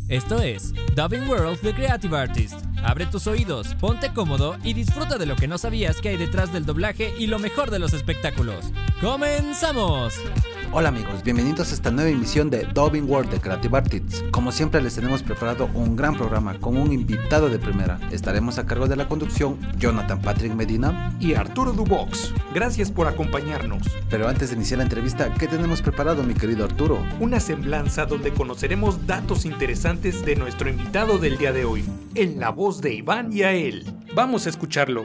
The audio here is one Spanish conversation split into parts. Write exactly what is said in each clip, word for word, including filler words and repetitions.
Esto es Dubbing World The Creative Artist. Abre tus oídos, ponte cómodo y disfruta de lo que no sabías que hay detrás del doblaje y lo mejor de los espectáculos. ¡Comenzamos! Hola amigos, bienvenidos a esta nueva emisión de Dubbing World The Creative Artists. Como siempre les tenemos preparado un gran programa con un invitado de primera. Estaremos a cargo de la conducción Jonathan Patrick Medina y Arturo Dubox. Gracias por acompañarnos. Pero antes de iniciar la entrevista, ¿qué tenemos preparado, mi querido Arturo? Una semblanza donde conoceremos datos interesantes de nuestro invitado del día de hoy, en la voz de Iván y a él. Vamos a escucharlo.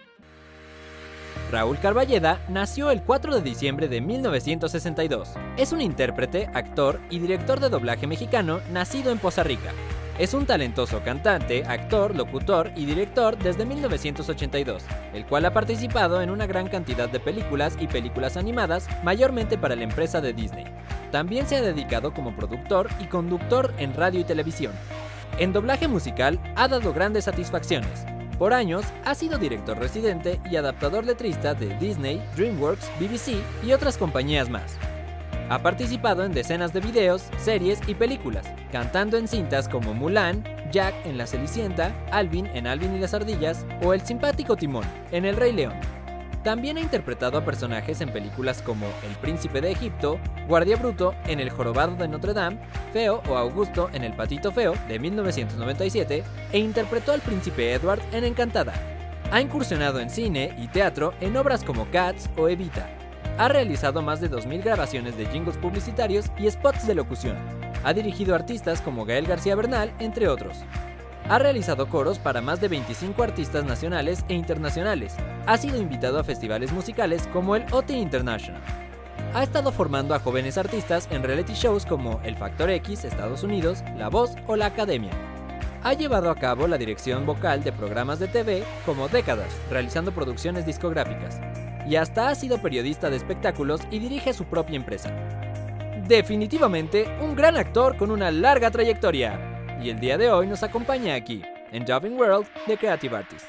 Raúl Carballeda nació el cuatro de diciembre de mil novecientos sesenta y dos. Es un intérprete, actor y director de doblaje mexicano nacido en Poza Rica. Es un talentoso cantante, actor, locutor y director desde mil novecientos ochenta y dos, el cual ha participado en una gran cantidad de películas y películas animadas, mayormente para la empresa de Disney. También se ha dedicado como productor y conductor en radio y televisión. En doblaje musical ha dado grandes satisfacciones. Por años ha sido director residente y adaptador letrista de Disney, DreamWorks, B B C y otras compañías más. Ha participado en decenas de videos, series y películas, cantando en cintas como Mulan, Jack en La Cenicienta, Alvin en Alvin y las Ardillas o el simpático Timón en El Rey León. También ha interpretado a personajes en películas como El Príncipe de Egipto, Guardia Bruto en El Jorobado de Notre Dame, Feo o Augusto en El Patito Feo de mil novecientos noventa y siete e interpretó al Príncipe Edward en Encantada. Ha incursionado en cine y teatro en obras como Cats o Evita. Ha realizado más de dos mil grabaciones de jingles publicitarios y spots de locución. Ha dirigido artistas como Gael García Bernal, entre otros. Ha realizado coros para más de veinticinco artistas nacionales e internacionales. Ha sido invitado a festivales musicales como el O T International. Ha estado formando a jóvenes artistas en reality shows como El Factor X, Estados Unidos, La Voz o La Academia. Ha llevado a cabo la dirección vocal de programas de T V como Décadas, realizando producciones discográficas. Y hasta ha sido periodista de espectáculos y dirige su propia empresa. Definitivamente un gran actor con una larga trayectoria. Y el día de hoy nos acompaña aquí, en Dubbing World The Creative Artist.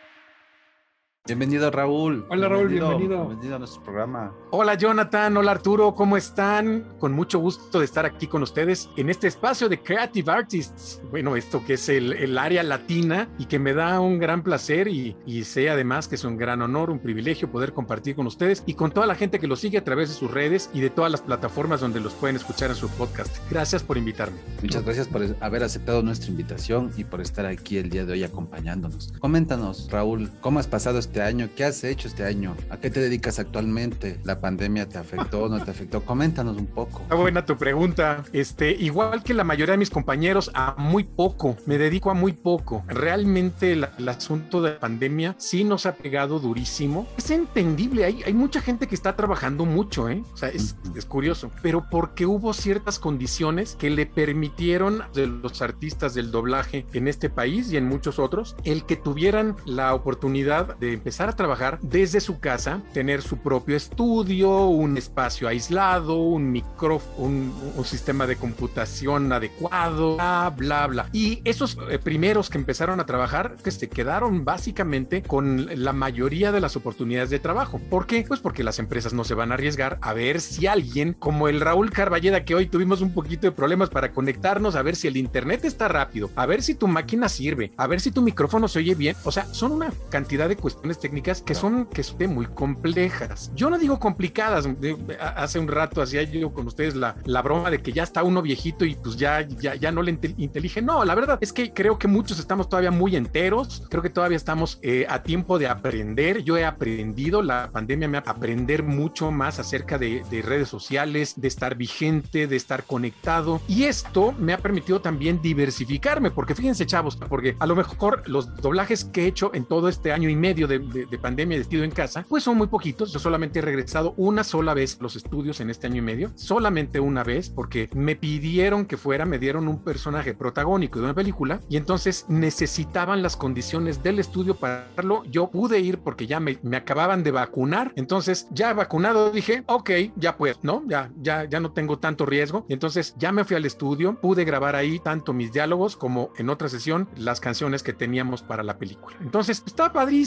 Bienvenido Raúl. Hola Raúl, bienvenido, bienvenido. Bienvenido a nuestro programa. Hola Jonathan, hola Arturo, ¿cómo están? Con mucho gusto de estar aquí con ustedes en este espacio de Creative Artists. Bueno, esto que es el, el área latina y que me da un gran placer y, y sé además que es un gran honor, un privilegio poder compartir con ustedes y con toda la gente que los sigue a través de sus redes y de todas las plataformas donde los pueden escuchar en su podcast. Gracias por invitarme. Muchas gracias por haber aceptado nuestra invitación y por estar aquí el día de hoy acompañándonos. Coméntanos, Raúl, ¿cómo has pasado este año? ¿Qué has hecho este año? ¿A qué te dedicas actualmente? ¿La pandemia te afectó o no te afectó? Coméntanos un poco. Está buena tu pregunta. Este, igual que la mayoría de mis compañeros, a muy poco. Me dedico a muy poco. Realmente la, el asunto de la pandemia sí nos ha pegado durísimo. Es entendible. Hay, hay mucha gente que está trabajando mucho, ¿eh? O sea, es, uh-huh. es curioso. Pero porque hubo ciertas condiciones que le permitieron a los artistas del doblaje en este país y en muchos otros, el que tuvieran la oportunidad de empezar a trabajar desde su casa, tener su propio estudio, un espacio aislado, un micrófono, un, un sistema de computación adecuado, bla, bla, bla. Y esos eh, primeros que empezaron a trabajar, que se quedaron básicamente con la mayoría de las oportunidades de trabajo. ¿Por qué? Pues porque las empresas no se van a arriesgar a ver si alguien, como el Raúl Carballeda, que hoy tuvimos un poquito de problemas para conectarnos, a ver si el internet está rápido, a ver si tu máquina sirve, a ver si tu micrófono se oye bien. O sea, son una cantidad de cuestiones técnicas que son, que son muy complejas. Yo no digo complicadas. Hace un rato hacía yo con ustedes la, la broma de que ya está uno viejito y pues ya, ya, ya no le intelige. No, la verdad es que creo que muchos estamos todavía muy enteros. Creo que todavía estamos eh, a tiempo de aprender. Yo he aprendido, la pandemia me ha aprender mucho más acerca de, de redes sociales, de estar vigente, de estar conectado. Y esto me ha permitido también diversificarme, porque fíjense, chavos, porque a lo mejor los doblajes que he hecho en todo este año y medio de, de, de pandemia de en casa, pues son muy poquitos. Yo solamente he regresado una sola vez a los estudios en este año y medio, solamente una vez, porque me pidieron que fuera, me dieron un personaje protagónico de una película y entonces necesitaban las condiciones del estudio para hacerlo. Yo pude ir porque ya me, me acababan de vacunar, entonces ya vacunado dije, ok, ya puedo, ¿no? Ya, ya, ya no tengo tanto riesgo, y entonces ya me fui al estudio, pude grabar ahí tanto mis diálogos como en otra sesión las canciones que teníamos para la película. Entonces está padrísimo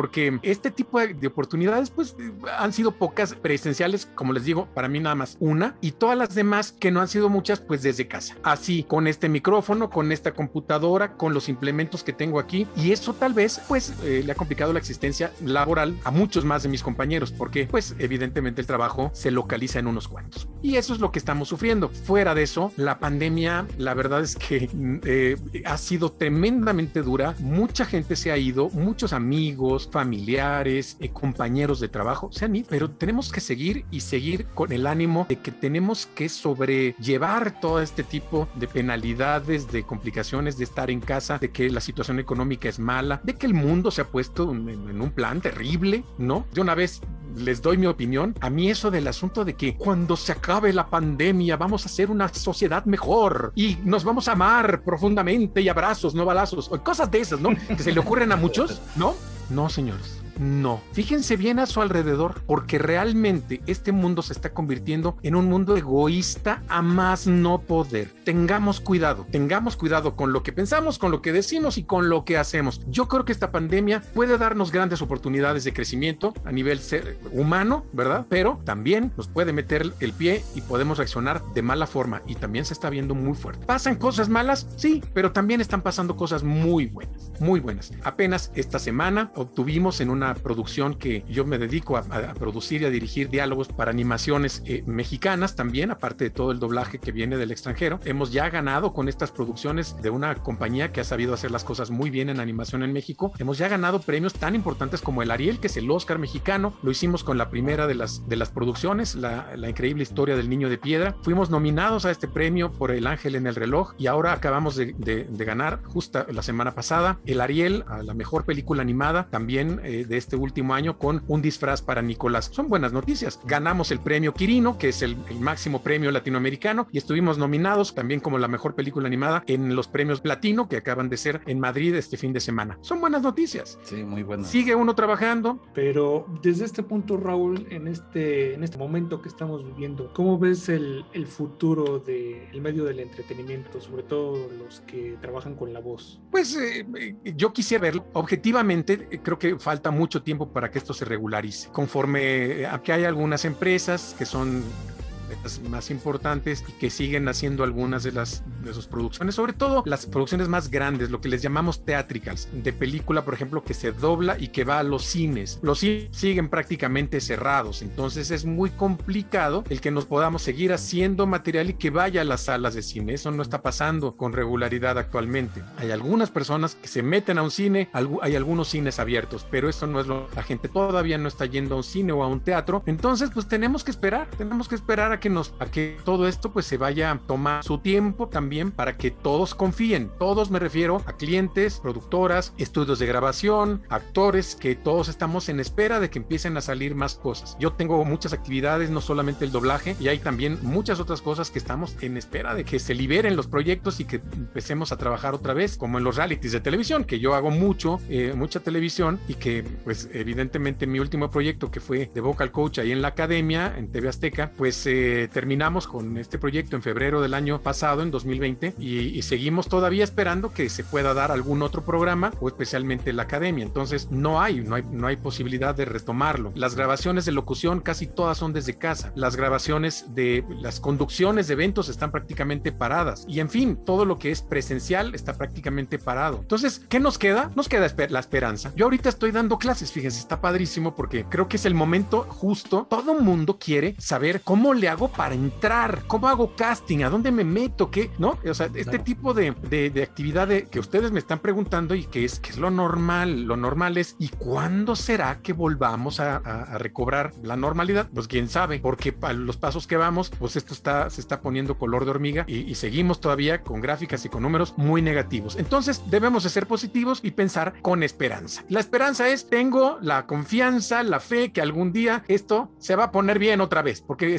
porque este tipo de, de oportunidades pues han sido pocas presenciales, como les digo, para mí nada más una, y todas las demás que no han sido muchas pues desde casa, así con este micrófono, con esta computadora, con los implementos que tengo aquí, y eso tal vez pues eh, le ha complicado la existencia laboral a muchos más de mis compañeros, porque pues evidentemente el trabajo se localiza en unos cuantos, y eso es lo que estamos sufriendo. Fuera de eso, la pandemia, la verdad es que eh, ha sido tremendamente dura, mucha gente se ha ido, muchos amigos, familiares, eh, compañeros de trabajo se han ido, pero tenemos que seguir y seguir con el ánimo de que tenemos que sobrellevar todo este tipo de penalidades, de complicaciones, de estar en casa, de que la situación económica es mala, de que el mundo se ha puesto en, en un plan terrible, ¿no? De una vez les doy mi opinión. A mí eso del asunto de que cuando se acabe la pandemia vamos a hacer una sociedad mejor y nos vamos a amar profundamente y abrazos, no balazos, o cosas de esas, ¿no? Que se le ocurren a muchos, ¿no? No, señores. No, fíjense bien a su alrededor, porque realmente este mundo se está convirtiendo en un mundo egoísta a más no poder. Tengamos cuidado, tengamos cuidado con lo que pensamos, con lo que decimos y con lo que hacemos. Yo creo que esta pandemia puede darnos grandes oportunidades de crecimiento a nivel ser humano, ¿verdad? Pero también nos puede meter el pie y podemos reaccionar de mala forma, y también se está viendo muy fuerte. ¿Pasan cosas malas? Sí, pero también están pasando cosas muy buenas, muy buenas. Apenas esta semana obtuvimos en una producción que yo me dedico a, a producir y a dirigir diálogos para animaciones eh, mexicanas también, aparte de todo el doblaje que viene del extranjero. Hemos ya ganado con estas producciones de una compañía que ha sabido hacer las cosas muy bien en animación en México. Hemos ya ganado premios tan importantes como el Ariel, que es el Oscar mexicano. Lo hicimos con la primera de las, de las producciones, la, la increíble historia del niño de piedra. Fuimos nominados a este premio por El ángel en el reloj, y ahora acabamos de, de, de ganar justo la semana pasada el Ariel a la mejor película animada también eh, de este último año, con Un disfraz para Nicolás. Son buenas noticias. Ganamos el premio Quirino, que es el, el máximo premio latinoamericano, y estuvimos nominados también como la mejor película animada en los premios Platino, que acaban de ser en Madrid este fin de semana. Son buenas noticias. Sí, muy buenas. Sigue uno trabajando. Pero desde este punto, Raúl, en este, en este momento que estamos viviendo, ¿cómo ves el, el futuro del medio del entretenimiento, sobre todo los que trabajan con la voz? Pues eh, yo quisiera verlo. Objetivamente, eh, creo que falta mucho tiempo para que esto se regularice. Conforme a que hay algunas empresas que son las más importantes y que siguen haciendo algunas de las de sus producciones, sobre todo las producciones más grandes, lo que les llamamos theatricals, de película, por ejemplo, que se dobla y que va a los cines. Los cines siguen prácticamente cerrados, entonces es muy complicado el que nos podamos seguir haciendo material y que vaya a las salas de cine. Eso no está pasando con regularidad actualmente. Hay algunas personas que se meten a un cine, hay algunos cines abiertos, pero eso no es lo... La gente todavía no está yendo a un cine o a un teatro, entonces pues tenemos que esperar, tenemos que esperar a que nos, a que todo esto pues se vaya a tomar su tiempo también, para que todos confíen. Todos me refiero a clientes, productoras, estudios de grabación, actores, que todos estamos en espera de que empiecen a salir más cosas. Yo tengo muchas actividades, no solamente el doblaje, y hay también muchas otras cosas que estamos en espera de que se liberen los proyectos y que empecemos a trabajar otra vez, como en los realities de televisión, que yo hago mucho, eh, mucha televisión, y que pues evidentemente mi último proyecto, que fue de Vocal Coach ahí en la Academia, en T V Azteca, pues eh, Eh, terminamos con este proyecto en febrero del año pasado, en dos mil veinte, y, y seguimos todavía esperando que se pueda dar algún otro programa, o especialmente la Academia. Entonces no hay, no hay, no hay posibilidad de retomarlo. Las grabaciones de locución casi todas son desde casa. Las grabaciones de las conducciones de eventos están prácticamente paradas, y en fin, todo lo que es presencial está prácticamente parado. Entonces, ¿qué nos queda? Nos queda esper- la esperanza. Yo ahorita estoy dando clases, fíjense, está padrísimo, porque creo que es el momento justo. Todo mundo quiere saber cómo le hago para entrar, cómo hago casting, a dónde me meto, qué, ¿no? O sea, este claro. tipo de, de, de actividad de, que ustedes me están preguntando, y que es, que es lo normal, lo normal es, ¿y cuándo será que volvamos a, a, a recobrar la normalidad? Pues quién sabe, porque a los pasos que vamos, pues esto está, se está poniendo color de hormiga, y, y seguimos todavía con gráficas y con números muy negativos. Entonces debemos de ser positivos y pensar con esperanza. La esperanza es, tengo la confianza, la fe que algún día esto se va a poner bien otra vez, porque estábamos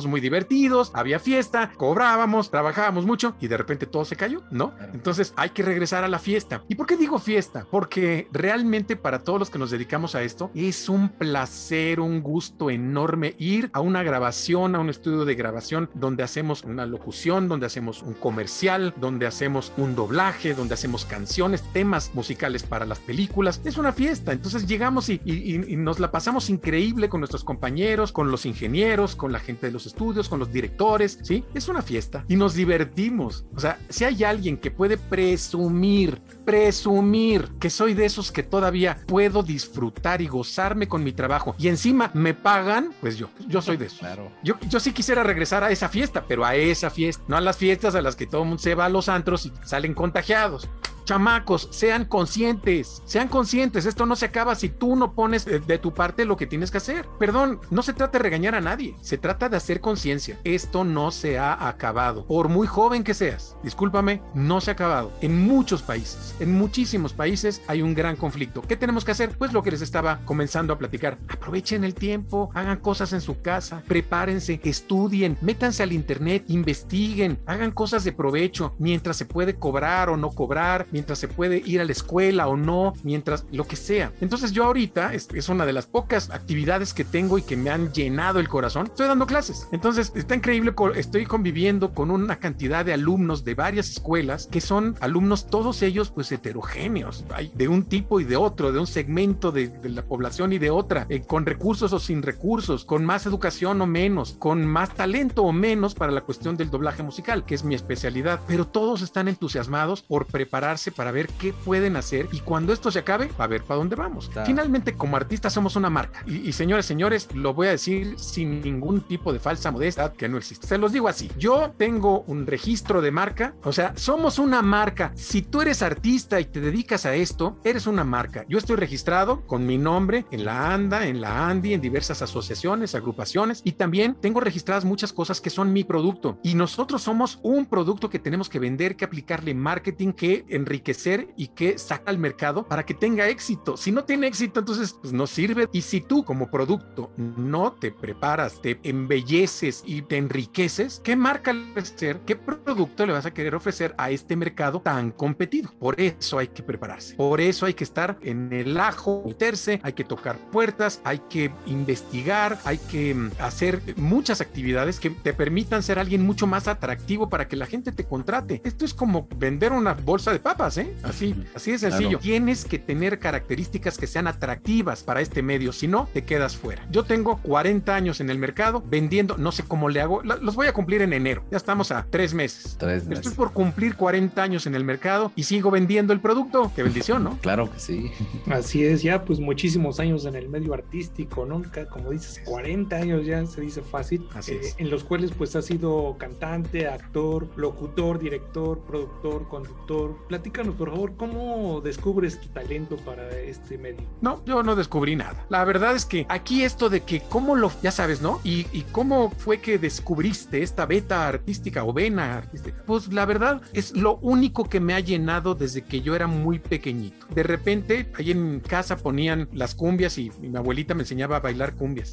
muy divertidos, había fiesta, cobrábamos, trabajábamos mucho y de repente todo se cayó, ¿no? Entonces hay que regresar a la fiesta. ¿Y por qué digo fiesta? Porque realmente para todos los que nos dedicamos a esto es un placer, un gusto enorme ir a una grabación, a un estudio de grabación donde hacemos una locución, donde hacemos un comercial, donde hacemos un doblaje, donde hacemos canciones, temas musicales para las películas. Es una fiesta. Entonces llegamos y, y, y nos la pasamos increíble con nuestros compañeros, con los ingenieros, con la gente de los estudios, con los directores, ¿sí? Es una fiesta y nos divertimos. O sea, si hay alguien que puede presumir, presumir que soy de esos que todavía puedo disfrutar y gozarme con mi trabajo y encima me pagan, pues yo, yo soy de esos. Claro. Yo, yo sí quisiera regresar a esa fiesta, pero a esa fiesta, no a las fiestas a las que todo el mundo se va a los antros y salen contagiados. Chamacos, sean conscientes, sean conscientes. Esto no se acaba si tú no pones de, de tu parte lo que tienes que hacer. Perdón, no se trata de regañar a nadie, se trata de hacer conciencia. Esto no se ha acabado. Por muy joven que seas, discúlpame, no se ha acabado. En muchos países, en muchísimos países hay un gran conflicto. ¿Qué tenemos que hacer? Pues lo que les estaba comenzando a platicar. Aprovechen el tiempo, hagan cosas en su casa, prepárense, estudien, métanse al internet, investiguen, hagan cosas de provecho mientras se puede cobrar o no cobrar, mientras se puede ir a la escuela o no, mientras lo que sea. Entonces yo ahorita, es, es una de las pocas actividades que tengo y que me han llenado el corazón, estoy dando clases. Entonces está increíble, estoy conviviendo con una cantidad de alumnos de varias escuelas que son alumnos, todos ellos pues heterogéneos, hay de un tipo y de otro, de un segmento de, de la población y de otra, eh, con recursos o sin recursos, con más educación o menos, con más talento o menos para la cuestión del doblaje musical, que es mi especialidad, pero todos están entusiasmados por prepararse para ver qué pueden hacer y cuando esto se acabe, a ver para dónde vamos. Claro. Finalmente, como artistas somos una marca y, y señores, señores, lo voy a decir sin ningún tipo de falsa modestia que no existe. Se los digo así, yo tengo un registro de marca, o sea, somos una marca. Si tú eres artista y te dedicas a esto, eres una marca. Yo estoy registrado con mi nombre en la ANDA, en la ANDI, en diversas asociaciones, agrupaciones y también tengo registradas muchas cosas que son mi producto y nosotros somos un producto que tenemos que vender, que aplicarle marketing, que enriquecer y que saca al mercado para que tenga éxito. Si no tiene éxito, entonces pues no sirve. Y si tú como producto no te preparas, te embelleces y te enriqueces, ¿qué marca le vas a hacer? ¿Qué producto le vas a querer ofrecer a este mercado tan competido? Por eso hay que prepararse. Por eso hay que estar en el ajo, meterse, hay que tocar puertas, hay que investigar, hay que hacer muchas actividades que te permitan ser alguien mucho más atractivo para que la gente te contrate. Esto es como vender una bolsa de papas, ¿eh? Así, así de sencillo. Claro. Tienes que tener características que sean atractivas para este medio, si no, te quedas fuera. Yo tengo cuarenta años en el mercado vendiendo, no sé cómo le hago, los voy a cumplir en enero, ya estamos a tres meses. Tres meses. Estoy por cumplir cuarenta años en el mercado y sigo vendiendo el producto. Qué bendición, ¿no? Claro que sí. Así es, ya pues muchísimos años en el medio artístico, ¿no? Como dices, cuarenta años ya se dice fácil. Así eh, es. En los cuales pues has sido cantante, actor, locutor, director, productor, conductor. Platícanos, por favor, ¿cómo descubres tu talento para este medio? No, yo no descubrí nada. La verdad es que aquí esto de que cómo lo, ya sabes, ¿no? Y, y cómo fue que descubriste esta beta artística o vena artística. Pues la verdad es lo único que me ha llenado desde que yo era muy pequeñito. De repente, ahí en casa ponían las cumbias y, y mi abuelita me enseñaba a bailar cumbias.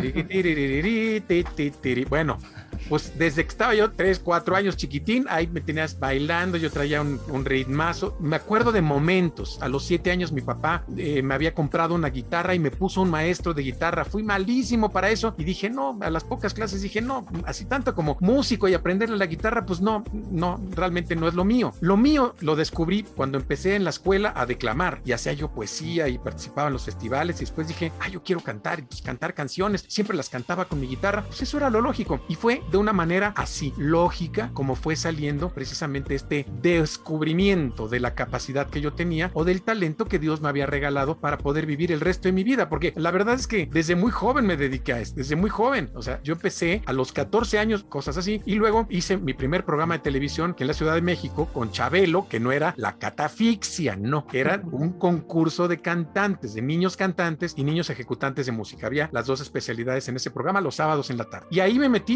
Bueno, pues desde que estaba yo tres, cuatro años chiquitín, ahí me tenías bailando, yo traía un, un ritmazo. Me acuerdo de momentos. A los siete años mi papá eh, me había comprado una guitarra y me puso un maestro de guitarra. Fui malísimo para eso y dije no, a las pocas clases dije no, así tanto como músico y aprenderle la guitarra, pues no, no, realmente no es lo mío. Lo mío lo descubrí cuando empecé en la escuela a declamar y hacía yo poesía y participaba en los festivales y después dije, ah, yo quiero cantar y pues cantar canciones. Siempre las cantaba con mi guitarra. Pues eso era lo lógico y fue de una manera así lógica como fue saliendo precisamente este descubrimiento de la capacidad que yo tenía o del talento que Dios me había regalado para poder vivir el resto de mi vida, porque la verdad es que desde muy joven me dediqué a esto, desde muy joven, o sea, yo empecé a los catorce años, cosas así, y luego hice mi primer programa de televisión que en la Ciudad de México con Chabelo, que no era la catafixia, no, era un concurso de cantantes, de niños cantantes y niños ejecutantes de música, había las dos especialidades en ese programa los sábados en la tarde, y ahí me metí, hice varios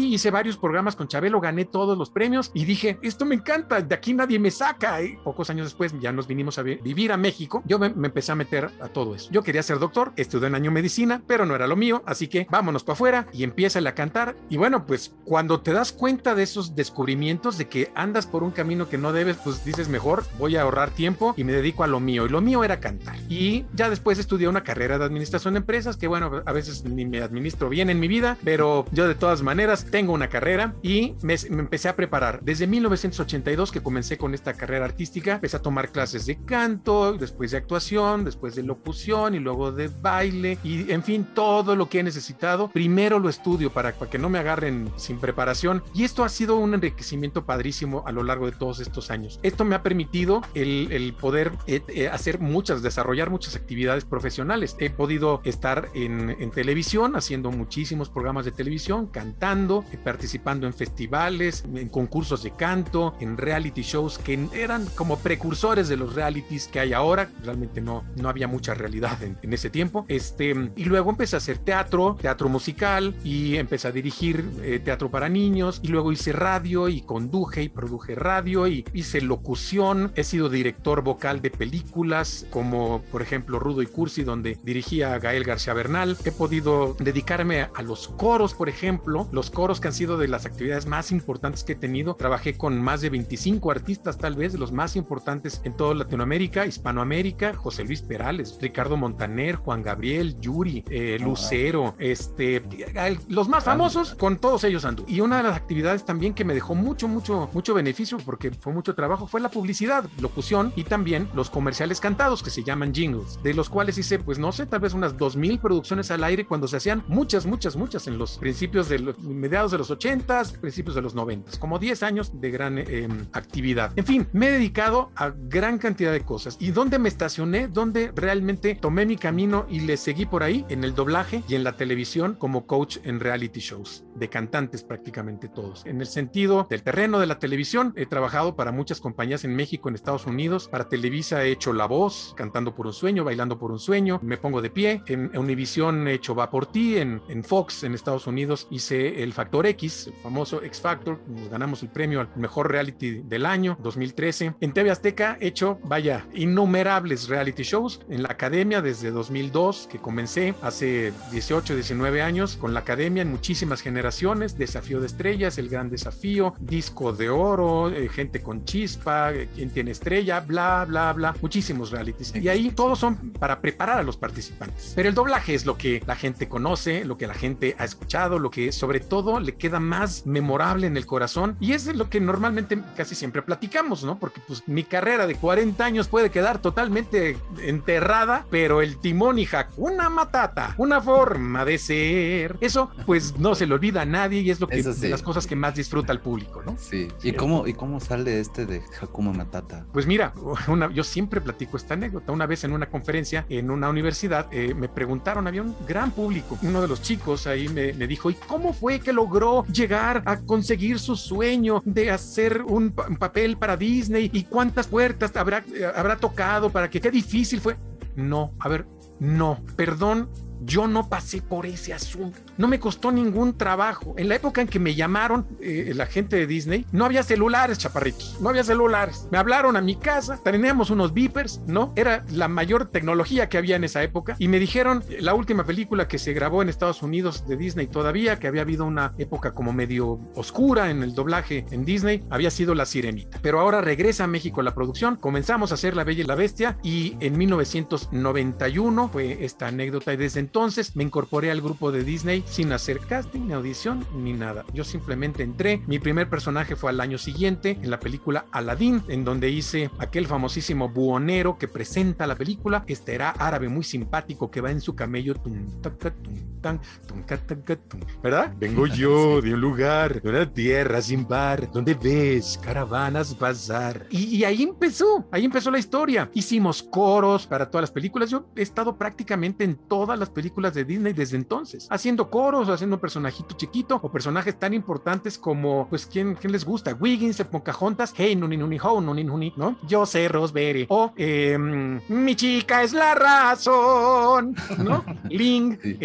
varios programas con Chabelo, gané todos los premios y dije, esto me encanta, de aquí nadie me saca. Y pocos años después ya nos vinimos a vi- vivir a México. Yo me, me empecé a meter a todo eso. Yo quería ser doctor, estudié un año medicina, pero no era lo mío, así que vámonos para afuera y empiézale a cantar. Y bueno, pues cuando te das cuenta de esos descubrimientos, de que andas por un camino que no debes, pues dices, mejor voy a ahorrar tiempo y me dedico a lo mío. Y lo mío era cantar. Y ya después estudié una carrera de administración de empresas, que bueno, a veces ni me administro bien en mi vida, pero yo de todas maneras tengo una carrera y me, me empecé a preparar. Desde mil novecientos ochenta y dos que comencé con esta carrera artística, empecé a tomar clases de canto, después de actuación, después de locución y luego de baile y en fin, todo lo que he necesitado. Primero lo estudio para, para que no me agarren sin preparación y esto ha sido un enriquecimiento padrísimo a lo largo de todos estos años. Esto me ha permitido el, el poder eh, eh, hacer muchas, desarrollar muchas actividades profesionales. He podido estar en, en televisión, haciendo muchísimos programas de televisión, cantando, eh, participando en festivales, en concursos de canto, en reality shows que eran como precursores de los realities que hay ahora. Realmente no, no había mucha realidad en, en ese tiempo. Este, y luego empecé a hacer teatro, teatro musical y empecé a dirigir eh, teatro para niños y luego hice radio y conduje y produje radio y hice locución. He sido director vocal de películas como por ejemplo Rudo y Cursi, donde dirigía a Gael García Bernal. He podido dedicarme a, a los coros, por ejemplo, los coros que han sido de las actividades más importantes que he tenido. Trabajé con más de veinticinco artistas, tal vez de los más importantes en toda Latinoamérica, Hispanoamérica: José Luis Perales, Ricardo Montaner, Juan Gabriel, Yuri, eh, Lucero, este, los más famosos, con todos ellos ando. Y una de las actividades también que me dejó mucho, mucho, mucho beneficio, porque fue mucho trabajo, fue la publicidad, locución y también los comerciales cantados que se llaman jingles, de los cuales hice, pues no sé, tal vez unas dos mil producciones al aire cuando se hacían muchas, muchas, muchas en los principios de los mediados de los ochentas, principios de los noventas, como diez años de gran eh, actividad. En fin, me he dedicado a gran cantidad de cosas. ¿Y dónde me estacioné? ¿Dónde realmente tomé mi camino y le seguí por ahí? En el doblaje y en la televisión como coach en reality shows, de cantantes prácticamente todos. En el sentido del terreno de la televisión, he trabajado para muchas compañías en México, en Estados Unidos. Para Televisa he hecho La Voz, Cantando por un Sueño, Bailando por un Sueño, Me Pongo de Pie. En, en Univisión he hecho Va por Ti. En, en Fox, en Estados Unidos, hice El Factor X, el famoso X Factor. Nos ganamos el premio al mejor reality del año, dos mil trece. En T V Azteca he hecho, vaya, innumerables reality shows. En la Academia desde dos mil dos, que comencé hace dieciocho, diecinueve años con la Academia, en muchísimas generaciones: Desafío de Estrellas, El Gran Desafío, Disco de Oro, eh, Gente con Chispa, eh, Quien Tiene Estrella, bla, bla, bla, muchísimos realities. Y ahí todos son para preparar a los participantes. Pero el doblaje es lo que la gente conoce, lo que la gente ha escuchado, lo que sobre todo le queda más memorable en el corazón, y es de lo que normalmente casi siempre platicamos, ¿no? Porque pues mi carrera de cuarenta años puede quedar totalmente enterrada, pero el timón y Hakuna Matata, una forma de ser, eso pues no se le olvida a nadie y es lo que, sí. las cosas que más disfruta el público, ¿no? Sí. ¿Y cómo, y cómo sale este de Hakuna Matata? Pues mira, una, yo siempre platico esta anécdota. Una vez en una conferencia en una universidad eh, me preguntaron, había un gran público, uno de los chicos ahí me, me dijo, ¿y cómo fue que logró llegar a conseguir su sueño de hacer un, pa- un papel para Disney? ¿Y cuántas puertas habrá, habrá tocado para que? Qué difícil fue. No, a ver, no, perdón, yo no pasé por ese asunto. No me costó ningún trabajo. En la época en que me llamaron eh, la gente de Disney, no había celulares, chaparritos. No había celulares. Me hablaron a mi casa, teníamos unos beepers, ¿no? Era la mayor tecnología que había en esa época. Y me dijeron, la última película que se grabó en Estados Unidos de Disney todavía, que había habido una época como medio oscura en el doblaje en Disney, había sido La Sirenita. Pero ahora regresa a México la producción. Comenzamos a hacer La Bella y la Bestia y en mil novecientos noventa y uno fue esta anécdota, y desde entonces me incorporé al grupo de Disney sin hacer casting, ni audición, ni nada. Yo simplemente entré. Mi primer personaje fue al año siguiente en la película Aladdin, en donde hice aquel famosísimo buhonero que presenta la película. Este era árabe muy simpático que va en su camello, tum, taca, tum, tan, tum, taca, tum, ¿verdad? Vengo yo de un lugar, de una tierra sin par, donde ves caravanas pasar. Y, y ahí empezó, ahí empezó la historia. Hicimos coros para todas las películas. Yo he estado prácticamente en todas las películas de Disney desde entonces, haciendo coros, haciendo un personajito chiquito o personajes tan importantes como, pues, ¿quién, quién les gusta? Wiggins, el Pocahontas, Hey, Nuni, Nuni, Ho, Nuni, Nuni, ¿no? Yo sé, Rosberry, o eh, Mi chica es la razón, ¿no? Ling, Sí. en, en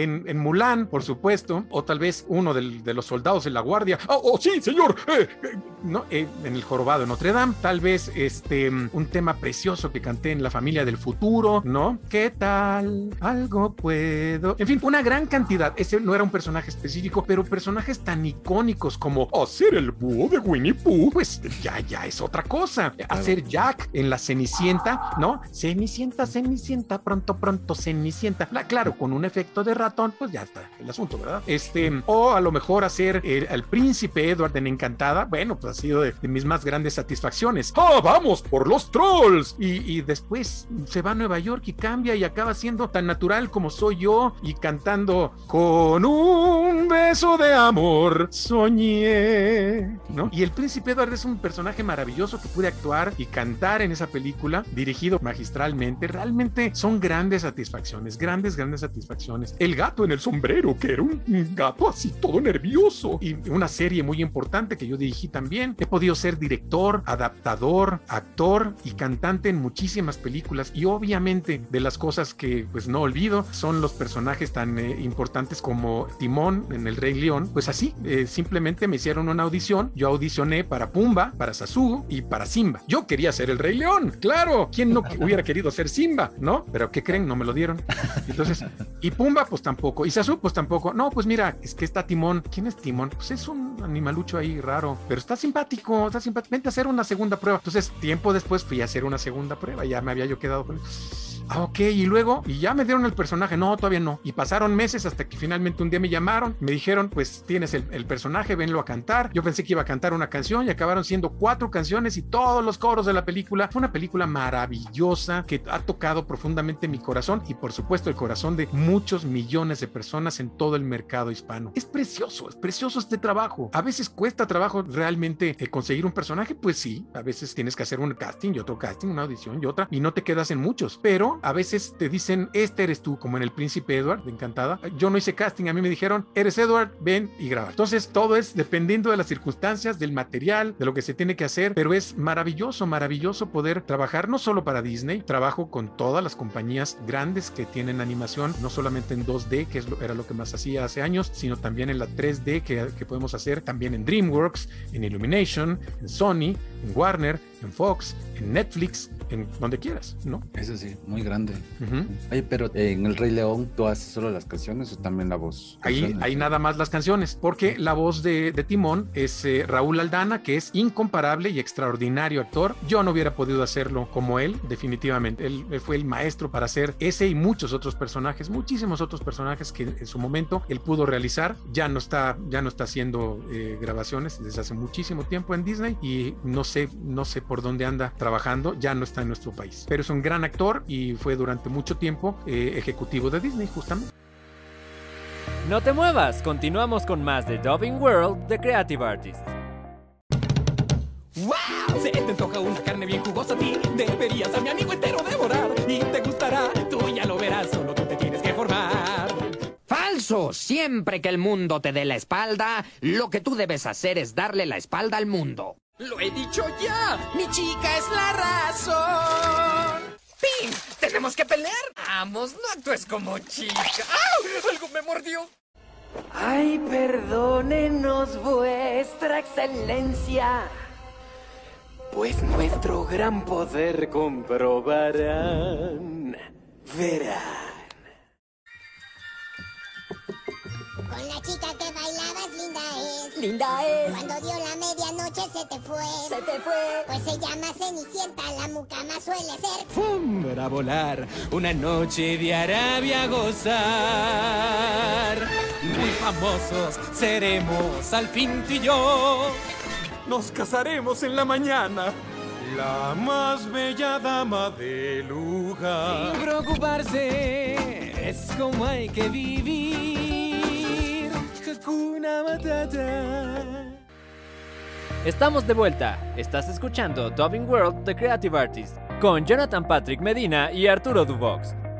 Mulan, por supuesto, o tal vez uno del, de los soldados de la guardia. ¡Oh, oh sí, señor! Eh, eh, no, eh, en El jorobado de Notre Dame, tal vez este, un tema precioso que canté en La familia del futuro, ¿no? ¿Qué tal? Algo puedo... En fin, una gran cantidad. Ese no era un personaje específico, pero personajes tan icónicos como hacer el búho de Winnie Pooh, pues ya, ya es otra cosa. Hacer Jack en La Cenicienta, ¿no? Cenicienta, Cenicienta, pronto, pronto, Cenicienta. La, claro, con un efecto de ratón, pues ya está el asunto, ¿verdad? Este, o a lo mejor hacer el, el príncipe Edward en Encantada, bueno, pues ha sido de, de mis más grandes satisfacciones. ¡Ah, vamos por los trolls! Y, y después se va a Nueva York y cambia y acaba siendo tan natural como soy yo y cantando con un beso de amor soñé, ¿no? Y el príncipe Edward es un personaje maravilloso que pude actuar y cantar en esa película, dirigido magistralmente. Realmente son grandes satisfacciones, grandes, grandes satisfacciones. El gato en el sombrero, que era un gato así todo nervioso, y una serie muy importante que yo dirigí también. He podido ser director, adaptador, actor y cantante en muchísimas películas, y obviamente de las cosas que pues no olvido son los personajes tan eh, importantes como Timón en El Rey León. Pues así, eh, simplemente me hicieron una audición, yo audicioné para Pumba, para Sasu y para Simba. Yo quería ser El Rey León, claro, ¿quién no hubiera querido ser Simba? ¿No? Pero ¿qué creen? No me lo dieron. Entonces, y Pumba pues tampoco, y Sasu pues tampoco. No, pues mira, es que está Timón. ¿Quién es Timón? Pues es un animalucho ahí raro, pero está simpático, está simpático. Vente a hacer una segunda prueba. Entonces, tiempo después fui a hacer una segunda prueba, ya me había yo quedado con... Ah, ok, y luego, y ya me dieron el personaje. No, todavía no. Y pasaron meses hasta que finalmente un día me llamaron, me dijeron, pues tienes el, el personaje, venlo a cantar. Yo pensé que iba a cantar una canción y acabaron siendo cuatro canciones y todos los coros de la película. Fue una película maravillosa que ha tocado profundamente mi corazón y por supuesto el corazón de muchos millones de personas en todo el mercado hispano. Es precioso, es precioso este trabajo. A veces cuesta trabajo realmente eh, conseguir un personaje, pues sí, a veces tienes que hacer un casting y otro casting, una audición y otra, y no te quedas en muchos, pero a veces te dicen, este eres tú, como en El Príncipe Edward de Encantada. Yo no hice casting, a mí me dijeron, eres Edward, ven y graba. Entonces todo es dependiendo de las circunstancias, del material, de lo que se tiene que hacer, pero es maravilloso, maravilloso poder trabajar no solo para Disney, trabajo con todas las compañías grandes que tienen animación, no solamente en dos D, que es lo, era lo que más hacía hace años, sino también en la tres D que, que podemos hacer también en DreamWorks, en Illumination, en Sony, en Warner, en Fox, en Netflix, en donde quieras, ¿no? Eso sí, muy grande. Uh-huh. Oye, pero eh, en El Rey León, ¿tú haces solo las canciones o también la voz? Ahí, ahí nada más las canciones, porque la voz de, de Timón es eh, Raúl Aldana, que es incomparable y extraordinario actor. Yo no hubiera podido hacerlo como él, definitivamente. Él, él fue el maestro para hacer ese y muchos otros personajes, muchísimos otros personajes que en su momento él pudo realizar. Ya no está, ya no está haciendo eh, grabaciones desde hace muchísimo tiempo en Disney y no sé, no sé por dónde anda trabajando, ya no está en nuestro país. Pero es un gran actor y fue durante mucho tiempo eh, ejecutivo de Disney, justamente. No te muevas, continuamos con más de Dubbing World de Creative Artists. ¡Wow! Se te antoja una carne bien jugosa a ti. Deberías a mi amigo entero devorar. Y te gustará, tú ya lo verás, solo tú te tienes que formar. ¡Falso! Siempre que el mundo te dé la espalda, lo que tú debes hacer es darle la espalda al mundo. ¡Lo he dicho ya! ¡Mi chica es la razón! ¡Pin! ¡Tenemos que pelear! ¡Vamos! ¡No actúes como chica! ¡Au! ¡Algo me mordió! ¡Ay, perdónenos, vuestra excelencia! Pues nuestro gran poder comprobarán. Verán. Con la chica que bailabas, linda es. Linda es. Cuando dio la medianoche se te fue. Se te fue. Pues se llama Cenicienta, la mucama suele ser. ¡Fum! A volar, una noche de Arabia a gozar. Muy famosos seremos al fin tú y yo. Nos casaremos en la mañana. La más bella dama del lugar. Sin preocuparse, es como hay que vivir. Hakuna Matata. Estamos de vuelta. Estás escuchando Dubbing World de Creative Artists con Jonathan Patrick Medina y Arturo Dubox.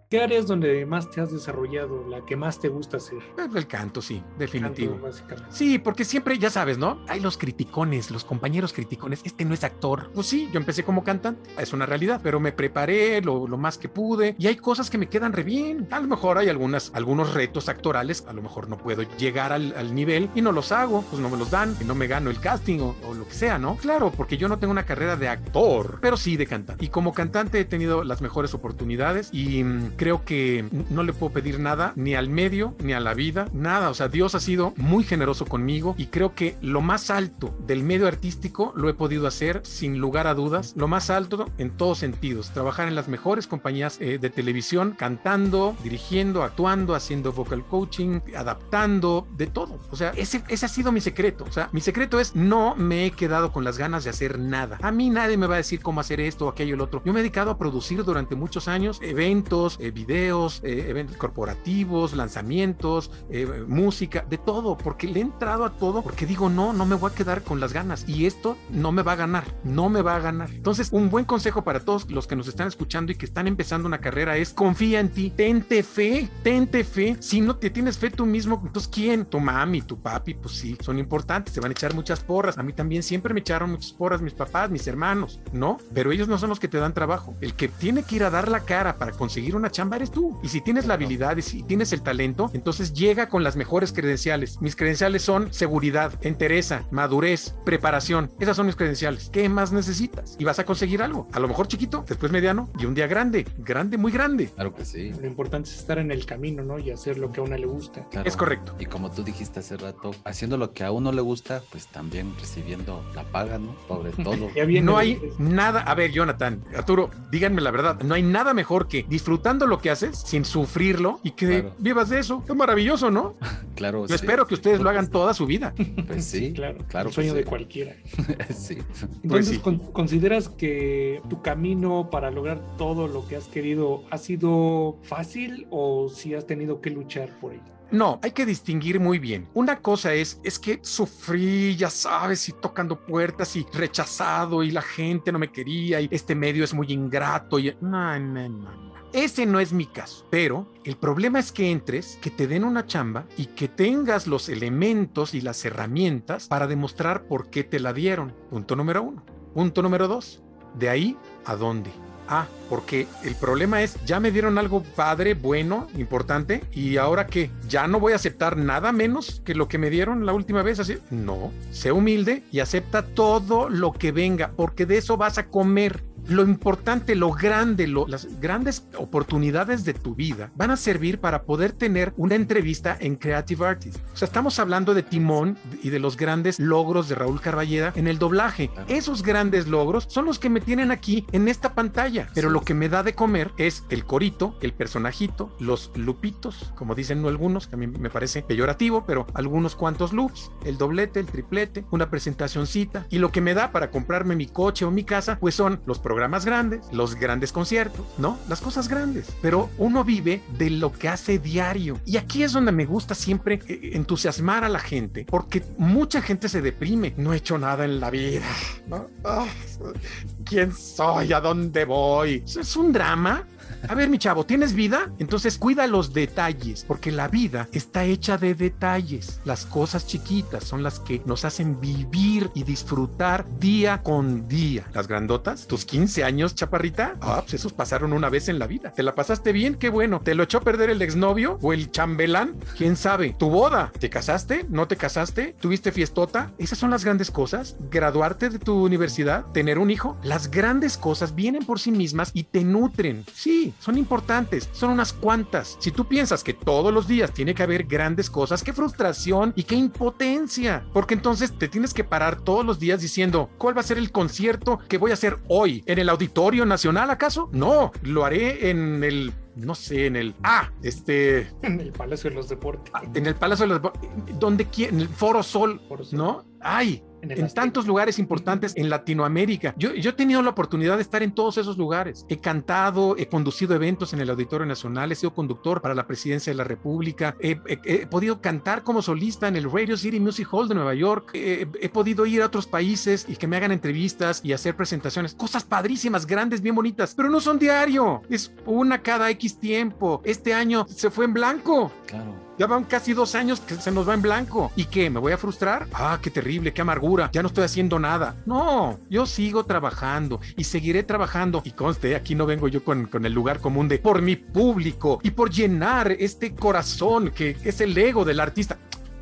¿Qué área es donde más te has desarrollado, la que más te gusta hacer? El canto, sí, definitivo. Canto, básicamente. Sí, porque siempre, ya sabes, ¿no? Hay los criticones, los compañeros criticones. Este no es actor. Pues sí, yo empecé como cantante, es una realidad, pero me preparé lo, lo más que pude y hay cosas que me quedan re bien. A lo mejor hay algunas, algunos retos actorales, a lo mejor no puedo llegar al, al nivel y no los hago, pues no me los dan y no me gano el casting o, o lo que sea, ¿no? Claro, porque yo no tengo una carrera de actor, pero sí de cantante. Y como cantante he tenido las mejores oportunidades y mmm, creo que no le puedo pedir nada ni al medio ni a la vida, nada. O sea, Dios ha sido muy generoso conmigo y creo que lo más alto del medio artístico lo he podido hacer sin lugar a dudas, lo más alto en todos sentidos, trabajar en las mejores compañías eh, de televisión, cantando, dirigiendo, actuando, haciendo vocal coaching, adaptando, de todo. O sea, ese, ese ha sido mi secreto. O sea, mi secreto es no me he quedado con las ganas de hacer nada. A mí nadie me va a decir cómo hacer esto o aquello o lo otro. Yo me he dedicado a producir durante muchos años eventos, eh, videos, eh, eventos corporativos, lanzamientos, eh, música, de todo, porque le he entrado a todo, porque digo, no, no me voy a quedar con las ganas y esto no me va a ganar, no me va a ganar. Entonces, un buen consejo para todos los que nos están escuchando y que están empezando una carrera es confía en ti, tente fe, tente fe. Si no te tienes fe tú mismo, entonces ¿quién? Tu mami, tu papi, pues sí, son importantes, te van a echar muchas porras. A mí también siempre me echaron muchas porras mis papás, mis hermanos, ¿no? Pero ellos no son los que te dan trabajo. El que tiene que ir a dar la cara para conseguir una chamba eres tú. Y si tienes la habilidad y si tienes el talento, entonces llega con las mejores credenciales. Mis credenciales son seguridad, entereza, madurez, preparación. Esas son mis credenciales. ¿Qué más necesitas? Y vas a conseguir algo. A lo mejor chiquito, después mediano y un día grande. Grande, muy grande. Claro que sí. Lo importante es estar en el camino, ¿no? Y hacer lo que a uno le gusta. Claro. Es correcto. Y como tú dijiste hace rato, haciendo lo que a uno le gusta, pues también recibiendo la paga, ¿no? Sobre todo. Ya viene No el- hay nada, a ver, Jonathan, Arturo, díganme la verdad, no hay nada mejor que disfrutando lo que haces sin sufrirlo y que Claro. vivas de eso. Es maravilloso, ¿no? Claro. Yo sí. espero que ustedes lo hagan toda su vida. Pues sí, Claro, claro el sueño que de sí. cualquiera. Sí. Entonces, Pues sí. con- ¿consideras que tu camino para lograr todo lo que has querido ha sido fácil o si has tenido que luchar por ello? No, hay que distinguir muy bien. Una cosa es, es que sufrí, ya sabes, y tocando puertas y rechazado y la gente no me quería y este medio es muy ingrato y... No, no, no, no. Ese no es mi caso, pero el problema es que entres, que te den una chamba y que tengas los elementos y las herramientas para demostrar por qué te la dieron. Punto número uno. Punto número dos. De ahí a dónde. Ah, porque el problema es, ya me dieron algo padre, bueno, importante, y ahora qué, ya no voy a aceptar nada menos que lo que me dieron la última vez, así. No, sé humilde y acepta todo lo que venga, porque de eso vas a comer. Lo importante, lo grande, lo, las grandes oportunidades de tu vida van a servir para poder tener una entrevista en Creative Artists. O sea, estamos hablando de Timón y de los grandes logros de Raúl Carballeda en el doblaje. Esos grandes logros son los que me tienen aquí en esta pantalla. Pero Sí. lo que me da de comer es el corito, el personajito, los lupitos, como dicen algunos, que a mí me parece peyorativo, pero algunos cuantos loops, el doblete, el triplete, una presentacioncita. Y lo que me da para comprarme mi coche o mi casa, pues son los programas programas grandes, los grandes conciertos, ¿no? Las cosas grandes. Pero uno vive de lo que hace diario. Y aquí es donde me gusta siempre eh, entusiasmar a la gente, porque mucha gente se deprime. No he hecho nada en la vida, ¿no? Ah, ¿quién soy? ¿A dónde voy? Es un drama. A ver, mi chavo, ¿tienes vida? Entonces cuida los detalles, porque la vida está hecha de detalles. Las cosas chiquitas son las que nos hacen vivir y disfrutar día con día. Las grandotas, tus quince años, chaparrita, ah, pues esos pasaron una vez en la vida. ¿Te la pasaste bien? Qué bueno. ¿Te lo echó a perder el exnovio o el chambelán? ¿Quién sabe? ¿Tu boda? ¿Te casaste? ¿No te casaste? ¿Tuviste fiestota? Esas son las grandes cosas. Graduarte de tu universidad, tener un hijo. Las grandes cosas vienen por sí mismas y te nutren. Sí, son importantes, son unas cuantas. Si tú piensas que todos los días tiene que haber grandes cosas, qué frustración y qué impotencia, porque entonces te tienes que parar todos los días diciendo, ¿cuál va a ser el concierto que voy a hacer hoy? ¿En el Auditorio Nacional acaso? No, lo haré en el... no sé, en el... Ah, este... En el Palacio de los Deportes. En el Palacio de los... donde quiera, en el Foro Sol, Foro Sol. ¿no? Hay En el en Azteca. tantos lugares importantes en Latinoamérica. Yo, yo he tenido la oportunidad de estar en todos esos lugares. He cantado, he conducido eventos en el Auditorio Nacional, he sido conductor para la Presidencia de la República, he, he, he podido cantar como solista en el Radio City Music Hall de Nueva York, he, he podido ir a otros países y que me hagan entrevistas y hacer presentaciones, cosas padrísimas, grandes, bien bonitas, pero no son diario, es una cada X tiempo. Este año se fue en blanco. Claro. Ya van casi dos años que se nos va en blanco. ¿Y qué? ¿Me voy a frustrar? Ah, qué terrible, qué amargura. Ya no estoy haciendo nada. No, yo sigo trabajando y seguiré trabajando. Y conste, aquí no vengo yo con, con el lugar común de por mi público y por llenar este corazón que es el ego del artista.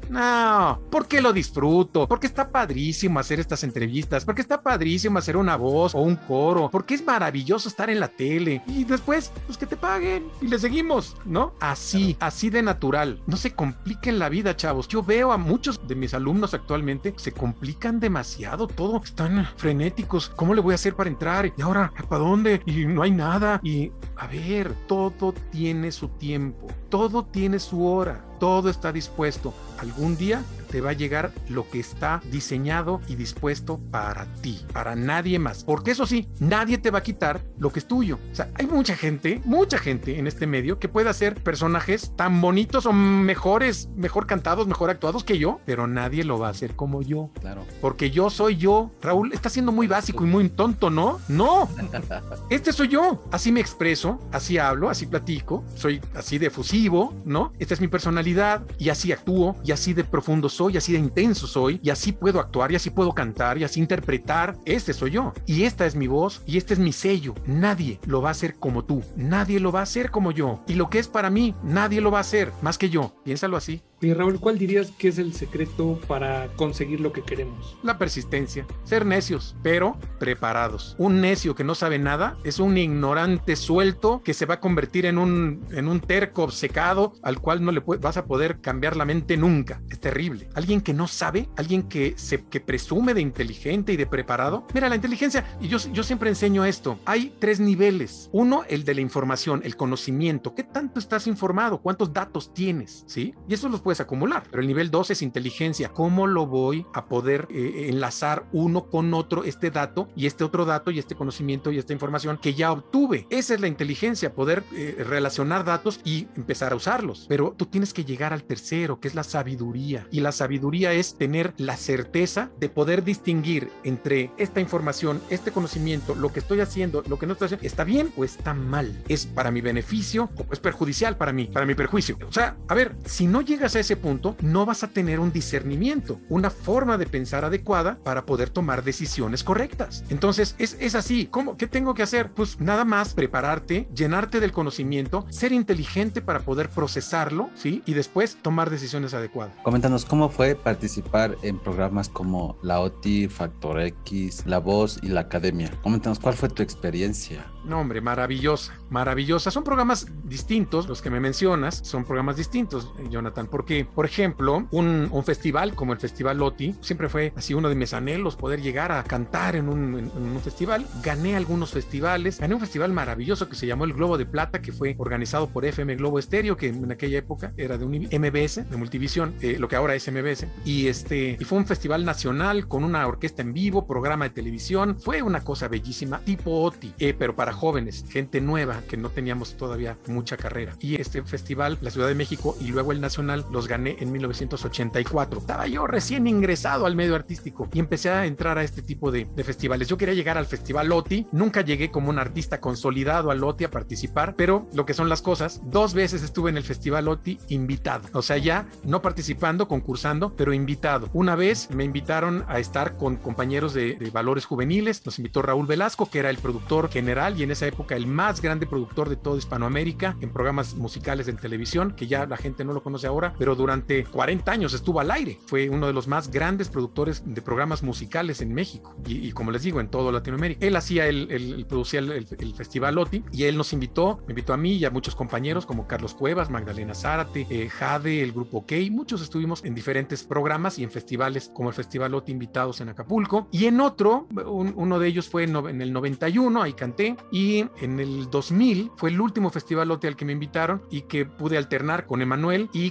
No, porque lo disfruto, porque está padrísimo hacer estas entrevistas, porque está padrísimo hacer una voz o un coro, porque es maravilloso estar en la tele y después, pues que te paguen y le seguimos, ¿no? Así, así de natural. No se compliquen la vida, chavos. Yo veo a muchos de mis alumnos actualmente, se complican demasiado todo, están frenéticos. ¿Cómo le voy a hacer para entrar? ¿Y ahora para dónde? Y no hay nada. Y a ver, todo tiene su tiempo, todo tiene su hora. Todo está dispuesto. Algún día te va a llegar lo que está diseñado y dispuesto para ti, para nadie más. Porque eso sí, nadie te va a quitar lo que es tuyo. O sea, hay mucha gente, mucha gente en este medio que puede hacer personajes tan bonitos o mejores, mejor cantados, mejor actuados que yo, pero nadie lo va a hacer como yo. Claro. Porque yo soy yo. Raúl, está siendo muy básico y muy tonto, ¿no? No. Este soy yo. Así me expreso, así hablo, así platico, soy así de efusivo, ¿no? Esta es mi personalidad y así actúo y así de profundo soy, así de intenso soy y así puedo actuar y así puedo cantar y así interpretar. Este soy yo y esta es mi voz y este es mi sello. Nadie lo va a hacer como tú, nadie lo va a hacer como yo y lo que es para mí, nadie lo va a hacer más que yo. Piénsalo así. Y Raúl, ¿cuál dirías que es el secreto para conseguir lo que queremos? La persistencia, ser necios, pero preparados. Un necio que no sabe nada es un ignorante suelto que se va a convertir en un, en un terco obcecado al cual no le puede, vas a poder cambiar la mente nunca. Es terrible. Alguien que no sabe, alguien que, se, que presume de inteligente y de preparado. Mira, la inteligencia, y yo, yo siempre enseño esto, hay tres niveles. Uno, el de la información, el conocimiento. ¿Qué tanto estás informado? ¿Cuántos datos tienes? ¿Sí? Y eso los puedes acumular. Pero el nivel dos es inteligencia. ¿Cómo lo voy a poder eh, enlazar uno con otro este dato y este otro dato y este conocimiento y esta información que ya obtuve? Esa es la inteligencia, poder eh, relacionar datos y empezar a usarlos. Pero tú tienes que llegar al tercero, que es la sabiduría. Y la sabiduría es tener la certeza de poder distinguir entre esta información, este conocimiento, lo que estoy haciendo, lo que no estoy haciendo, ¿está bien o está mal? ¿Es para mi beneficio o es perjudicial para mí, para mi perjuicio? O sea, a ver, si no llegas a ese punto, no vas a tener un discernimiento, una forma de pensar adecuada para poder tomar decisiones correctas. Entonces, es, es así. ¿Cómo? ¿Qué tengo que hacer? Pues nada más prepararte, llenarte del conocimiento, ser inteligente para poder procesarlo, ¿sí? Y después tomar decisiones adecuadas. Coméntanos cómo fue participar en programas como La O T I, Factor X, La Voz y La Academia. Coméntanos cuál fue tu experiencia. No, hombre, maravillosa, maravillosa. Son programas distintos, los que me mencionas, son programas distintos, Jonathan, porque, por ejemplo, un, un festival como el Festival O T I, siempre fue así uno de mis anhelos, poder llegar a cantar en un, en, en un festival. Gané algunos festivales, gané un festival maravilloso que se llamó el Globo de Plata, que fue organizado por F M Globo Estéreo, que en aquella época era de un M B S, de Multivisión, eh, lo que ahora es M B S, y, este, y fue un festival nacional con una orquesta en vivo, programa de televisión, fue una cosa bellísima, tipo O T I, eh, pero para jóvenes, gente nueva que no teníamos todavía mucha carrera. Y este festival, la Ciudad de México y luego el nacional, los gané en mil novecientos ochenta y cuatro. Estaba yo recién ingresado al medio artístico y empecé a entrar a este tipo de, de festivales. Yo quería llegar al Festival O T I, nunca llegué como un artista consolidado al O T I a participar, pero lo que son las cosas, dos veces estuve en el Festival O T I invitado, o sea, ya no participando, concursando, pero invitado. Una vez me invitaron a estar con compañeros de, de Valores Juveniles, nos invitó Raúl Velasco, que era el productor general y en esa época el más grande productor de toda Hispanoamérica en programas musicales en televisión, que ya la gente no lo conoce ahora, pero durante cuarenta años estuvo al aire. Fue uno de los más grandes productores de programas musicales en México y, y como les digo, en toda Latinoamérica. Él hacía el, el, el producía el, el, el Festival O T I y él nos invitó, me invitó a mí y a muchos compañeros como Carlos Cuevas, Magdalena Zárate, eh, Jade, el Grupo OK. Muchos estuvimos en diferentes programas y en festivales como el Festival O T I invitados en Acapulco, y en otro, un, uno de ellos fue en, en el noventa y uno, ahí canté, y en el dos mil fue el último Festival O T I al que me invitaron y que pude alternar con Emanuel y cantar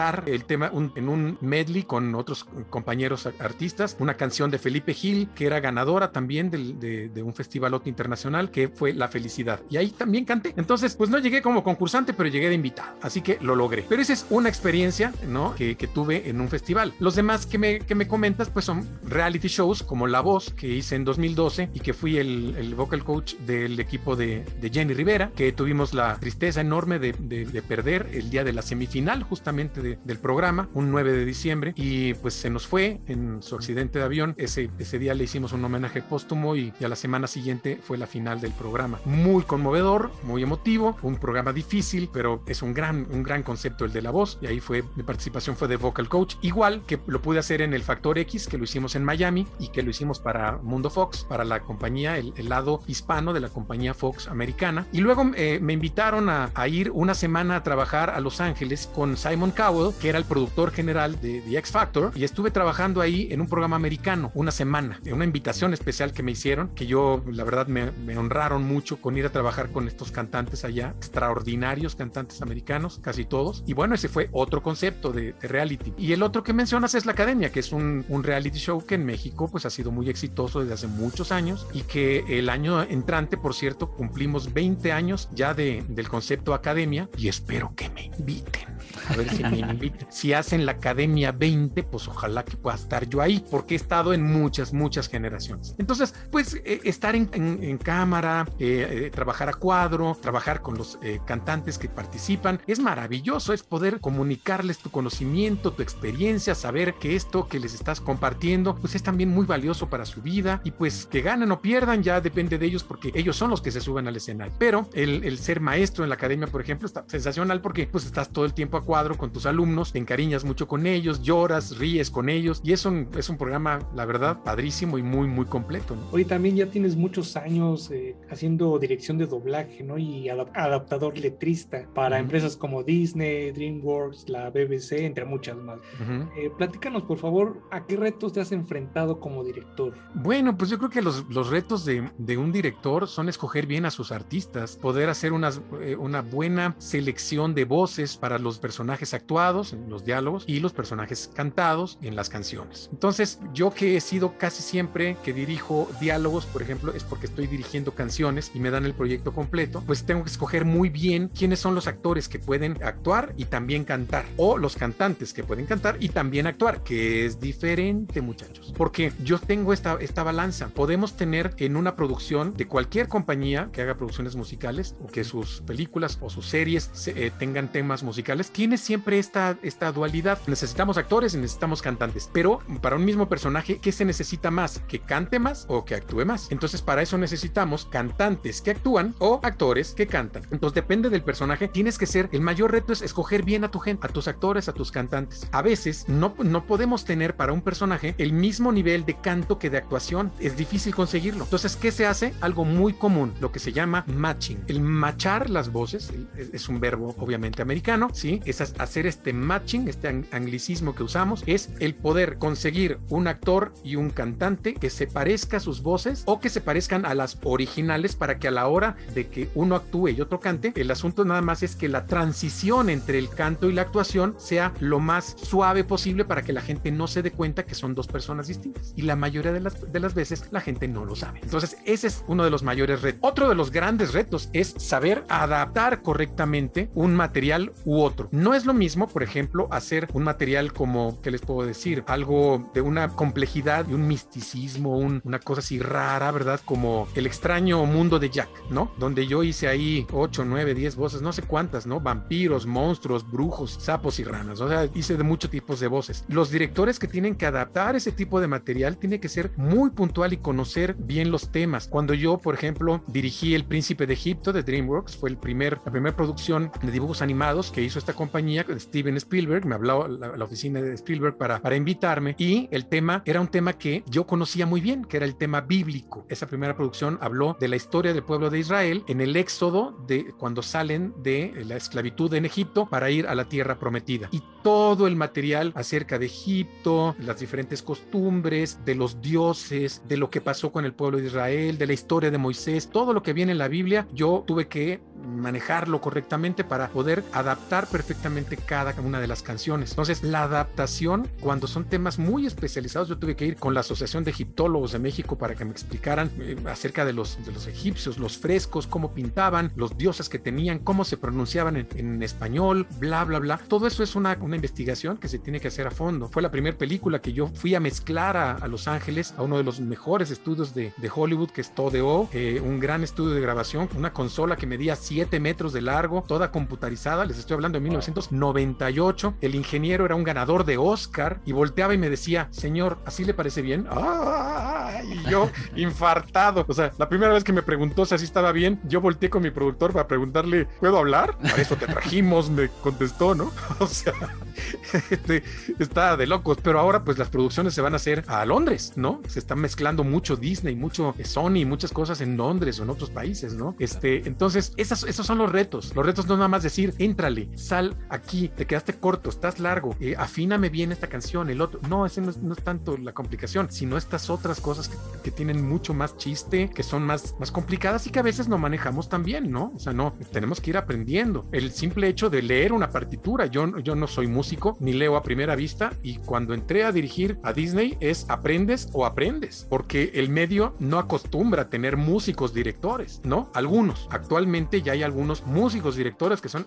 cantar el tema un, en un medley con otros compañeros artistas, una canción de Felipe Gil, que era ganadora también de, de, de un festivalote internacional, que fue La Felicidad. Y ahí también canté. Entonces, pues no llegué como concursante, pero llegué de invitado. Así que lo logré. Pero esa es una experiencia, ¿no? que, que tuve en un festival. Los demás que me, que me comentas, pues son reality shows como La Voz, que hice en dos mil doce y que fui el, el vocal coach del equipo de, de Jenny Rivera, que tuvimos la tristeza enorme de, de, de perder el día de la semifinal justamente de, del programa, un nueve de diciembre, y pues se nos fue en su accidente de avión. Ese, ese día le hicimos un homenaje póstumo y, y a la semana siguiente fue la final del programa. Muy conmovedor, muy emotivo, un programa difícil, pero es un gran, un gran concepto el de La Voz, y ahí fue, mi participación fue de vocal coach, igual que lo pude hacer en el Factor X, que lo hicimos en Miami y que lo hicimos para Mundo Fox, para la compañía, el, el lado hispano de la compañía Fox americana. Y luego eh, me invitaron a, a ir una semana a trabajar a Los Ángeles con Simon Cowell, que era el productor general de The X Factor, y estuve trabajando ahí en un programa americano una semana, una invitación especial que me hicieron, que yo la verdad me, me honraron mucho con ir a trabajar con estos cantantes allá, extraordinarios cantantes americanos, casi todos. Y bueno, ese fue otro concepto de, de reality. Y el otro que mencionas es La Academia, que es un, un reality show que en México pues ha sido muy exitoso desde hace muchos años, y que el año entrante, por cierto, cumplimos veinte años ya de, del concepto Academia, y espero que me inviten. A ver si me invitan. Si hacen la Academia veinte, pues ojalá que pueda estar yo ahí, porque he estado en muchas, muchas generaciones. Entonces, pues eh, estar en, en, en cámara, eh, eh, trabajar a cuadro, trabajar con los eh, cantantes que participan, es maravilloso, es poder comunicarles tu conocimiento, tu experiencia, saber que esto que les estás compartiendo, pues es también muy valioso para su vida, y pues que ganen o pierdan ya depende de ellos, porque ellos son los que se suben al escenario. Pero el, el ser maestro en la academia, por ejemplo, está sensacional, porque pues estás todo el tiempo a cuadro con tus alumnos, te encariñas mucho con ellos, lloras, ríes con ellos, y es un, es un programa, la verdad, padrísimo y muy, muy completo, ¿no? Hoy también ya tienes muchos años eh, haciendo dirección de doblaje, ¿no? Y adap- adaptador letrista para uh-huh. empresas como Disney, DreamWorks, la B B C, entre muchas más. Uh-huh. Eh, platícanos, por favor, ¿a qué retos te has enfrentado como director? Bueno, pues yo creo que los, los retos de, de un director son escoger bien a sus artistas, poder hacer unas, eh, una buena selección de voces para los personajes actuados en los diálogos y los personajes cantados en las canciones. Entonces, yo que he sido casi siempre que dirijo diálogos, por ejemplo, es porque estoy dirigiendo canciones y me dan el proyecto completo, pues tengo que escoger muy bien quiénes son los actores que pueden actuar y también cantar, o los cantantes que pueden cantar y también actuar, que es diferente, muchachos, porque yo tengo esta, esta balanza. Podemos tener en una producción de cualquier compañía que haga producciones musicales, o que sus películas o sus series se, eh, tengan temas musicales, tiene siempre esta, esta dualidad. Necesitamos actores y necesitamos cantantes, pero para un mismo personaje, ¿qué se necesita más? ¿Que cante más o que actúe más? Entonces, para eso necesitamos cantantes que actúan o actores que cantan. Entonces, depende del personaje. Tienes que ser, el mayor reto es escoger bien a tu gente, a tus actores, a tus cantantes. A veces no, no podemos tener para un personaje el mismo nivel de canto que de actuación. Es difícil conseguirlo. Entonces, ¿qué se hace? Algo muy común, lo que se llama matching. El machar las voces es, es un verbo obviamente americano, ¿sí? Es hacer este matching, este anglicismo que usamos, es el poder conseguir un actor y un cantante que se parezca a sus voces o que se parezcan a las originales, para que a la hora de que uno actúe y otro cante, el asunto nada más es que la transición entre el canto y la actuación sea lo más suave posible, para que la gente no se dé cuenta que son dos personas distintas, y la mayoría de las, de las veces la gente no lo sabe. Entonces ese es uno de los mayores retos. Otro de los grandes retos es saber adaptar correctamente un material u otro. No es lo mismo, por ejemplo, hacer un material como, ¿qué les puedo decir? Algo de una complejidad y un misticismo, un, una cosa así rara, ¿verdad? Como El extraño mundo de Jack, ¿no? Donde yo hice ahí ocho, nueve, diez voces, no sé cuántas, ¿no? Vampiros, monstruos, brujos, sapos y ranas. O sea, hice de muchos tipos de voces. Los directores que tienen que adaptar ese tipo de material tienen que ser muy puntual y conocer bien los temas. Cuando yo, por ejemplo, dirigí El Príncipe de Egipto de DreamWorks, fue el primer, la primera producción de dibujos animados que hizo esta compañía, Steven Spielberg. Me habló la, la oficina de Spielberg para, para invitarme, y el tema era un tema que yo conocía muy bien, que era el tema bíblico. Esa primera producción habló de la historia del pueblo de Israel en el éxodo, de cuando salen de la esclavitud en Egipto para ir a la tierra prometida, y todo el material acerca de Egipto, las diferentes costumbres, de los dioses, de lo que pasó con el pueblo de Israel, de la historia de Moisés, todo lo que viene en la Biblia. Yo tuve que manejarlo correctamente para poder adaptar perfectamente cada una de las canciones. Entonces, la adaptación, cuando son temas muy especializados, yo tuve que ir con la Asociación de Egiptólogos de México para que me explicaran eh, acerca de los, de los egipcios, los frescos, cómo pintaban, los dioses que tenían, cómo se pronunciaban en, en español, bla, bla, bla. Todo eso es una, una investigación que se tiene que hacer a fondo. Fue la primera película que yo fui a mezclar a, a Los Ángeles, a uno de los mejores estudios de, de Hollywood, que es Todeo, eh, un gran estudio de grabación, una consola que medía siete metros de largo, toda computarizada. Les estoy hablando de mil novecientos noventa y ocho. El ingeniero era un ganador de Oscar y volteaba y me decía, señor, ¿así le parece bien? ¡Ah! Y yo, infartado. O sea, la primera vez que me preguntó si así estaba bien, yo volteé con mi productor para preguntarle, ¿puedo hablar? Para eso te trajimos, me contestó, ¿no? O sea, este, está de locos. Pero ahora, pues, las producciones se van a hacer a Londres, ¿no? Se están mezclando mucho Disney, mucho Sony, muchas cosas en Londres o en otros países, ¿no? Este, entonces, esas, esos son los retos. Los retos no es nada más decir, éntrale, sal aquí, te quedaste corto, estás largo, eh, afíname bien esta canción, el otro. No, ese no es, no es tanto la complicación, sino estas otras cosas que, que tienen mucho más chiste, que son más, más complicadas y que a veces no manejamos tan bien, ¿no? O sea, no, tenemos que ir aprendiendo. El simple hecho de leer una partitura, yo, yo no soy músico, ni leo a primera vista, y cuando entré a dirigir a Disney es aprendes o aprendes, porque el medio no acostumbra a tener músicos directores, ¿no? Algunos, actualmente ya hay algunos músicos directores que son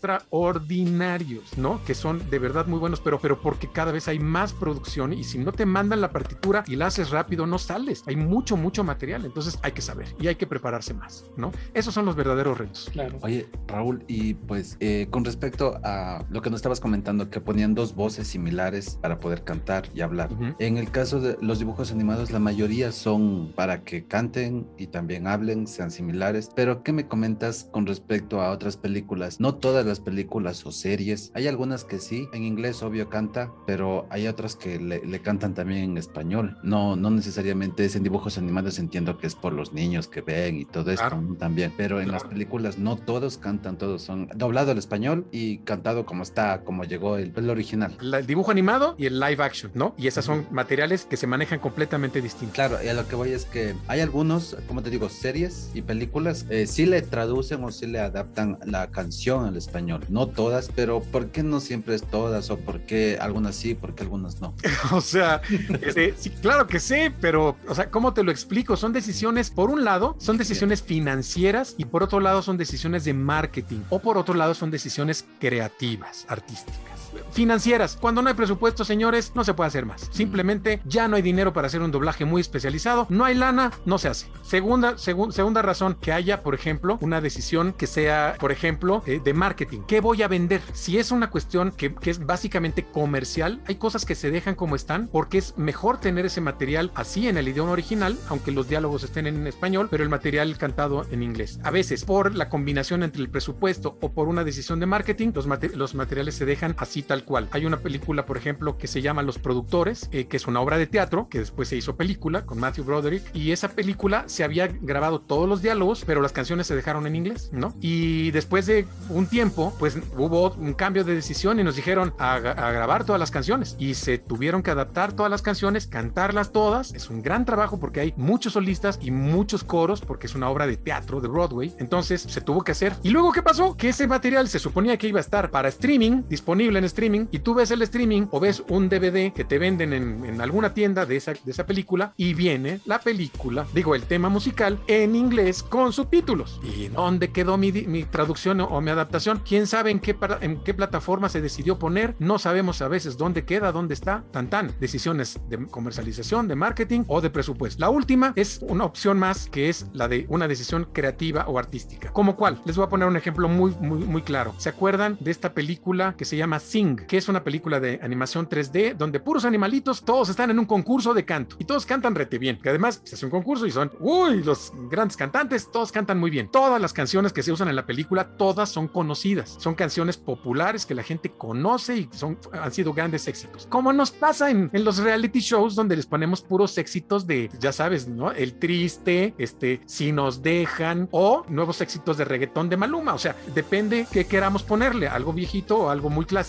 extraordinarios, ¿no? Que son de verdad muy buenos, pero, pero porque cada vez hay más producción y si no te mandan la partitura y la haces rápido, no sales. Hay mucho, mucho material, entonces hay que saber y hay que prepararse más, ¿no? Esos son los verdaderos retos. Claro. Oye, Raúl, y pues eh, con respecto a lo que nos estabas comentando, que ponían dos voces similares para poder cantar y hablar. Uh-huh. En el caso de los dibujos animados, la mayoría son para que canten y también hablen, sean similares, pero ¿qué me comentas con respecto a otras películas? No todas las películas o series, hay algunas que sí, en inglés obvio canta, pero hay otras que le, le cantan también en español. No, no necesariamente es en dibujos animados, entiendo que es por los niños que ven y todo esto, claro, también, pero en claro. las películas no todos cantan, todos son doblado al español y cantado como está, como llegó el, el original. La, el dibujo animado y el live action, ¿no? Y esas son uh-huh. materiales que se manejan completamente distintos. Claro, y a lo que voy es que hay algunos, como te digo, series y películas, eh, sí le traducen o sí le adaptan la canción al español, no todas, pero ¿por qué no siempre es todas? ¿O por qué algunas sí, por qué algunas no? O sea, este, sí, claro que sé, pero, o sea, ¿cómo te lo explico? Son decisiones, por un lado, son decisiones financieras y por otro lado son decisiones de marketing o por otro lado son decisiones creativas, artísticas. Financieras, cuando no hay presupuesto, señores, no se puede hacer más. Simplemente ya no hay dinero para hacer un doblaje muy especializado, no hay lana, no se hace. Segunda, segu- segunda razón, que haya, por ejemplo, una decisión que sea, por ejemplo, eh, de marketing. ¿Qué voy a vender? Si es una cuestión que, que es básicamente comercial, hay cosas que se dejan como están porque es mejor tener ese material así en el idioma original, aunque los diálogos estén en español, pero el material cantado en inglés. A veces, por la combinación entre el presupuesto o por una decisión de marketing, los, mater- los materiales se dejan así tal cual. Hay una película, por ejemplo, que se llama Los Productores, eh, que es una obra de teatro que después se hizo película con Matthew Broderick, y esa película se había grabado todos los diálogos, pero las canciones se dejaron en inglés, ¿no? Y después de un tiempo, pues hubo un cambio de decisión y nos dijeron a, a grabar todas las canciones y se tuvieron que adaptar todas las canciones, cantarlas todas. Es un gran trabajo porque hay muchos solistas y muchos coros porque es una obra de teatro de Broadway, entonces se tuvo que hacer. ¿Y luego qué pasó? Que ese material se suponía que iba a estar para streaming, disponible en streaming, y tú ves el streaming o ves un D V D que te venden en, en alguna tienda de esa, de esa película y viene la película, digo el tema musical en inglés con subtítulos. ¿Y dónde quedó mi, mi traducción o, o mi adaptación? ¿Quién sabe en qué, en qué plataforma se decidió poner? No sabemos a veces dónde queda, dónde está. Tan tan, decisiones de comercialización, de marketing o de presupuesto. La última es una opción más que es la de una decisión creativa o artística. ¿Cómo cuál? Les voy a poner un ejemplo muy, muy, muy claro. ¿Se acuerdan de esta película que se llama Sing? Que es una película de animación tres D donde puros animalitos, todos están en un concurso de canto y todos cantan rete bien, que además se hace un concurso y son, uy, los grandes cantantes, todos cantan muy bien. Todas las canciones que se usan en la película, todas son conocidas, son canciones populares que la gente conoce y son, han sido grandes éxitos, como nos pasa en, en los reality shows donde les ponemos puros éxitos de, ya sabes, ¿no? El Triste, este, Si Nos Dejan, o nuevos éxitos de reggaetón de Maluma. O sea, depende qué queramos ponerle, algo viejito o algo muy clásico o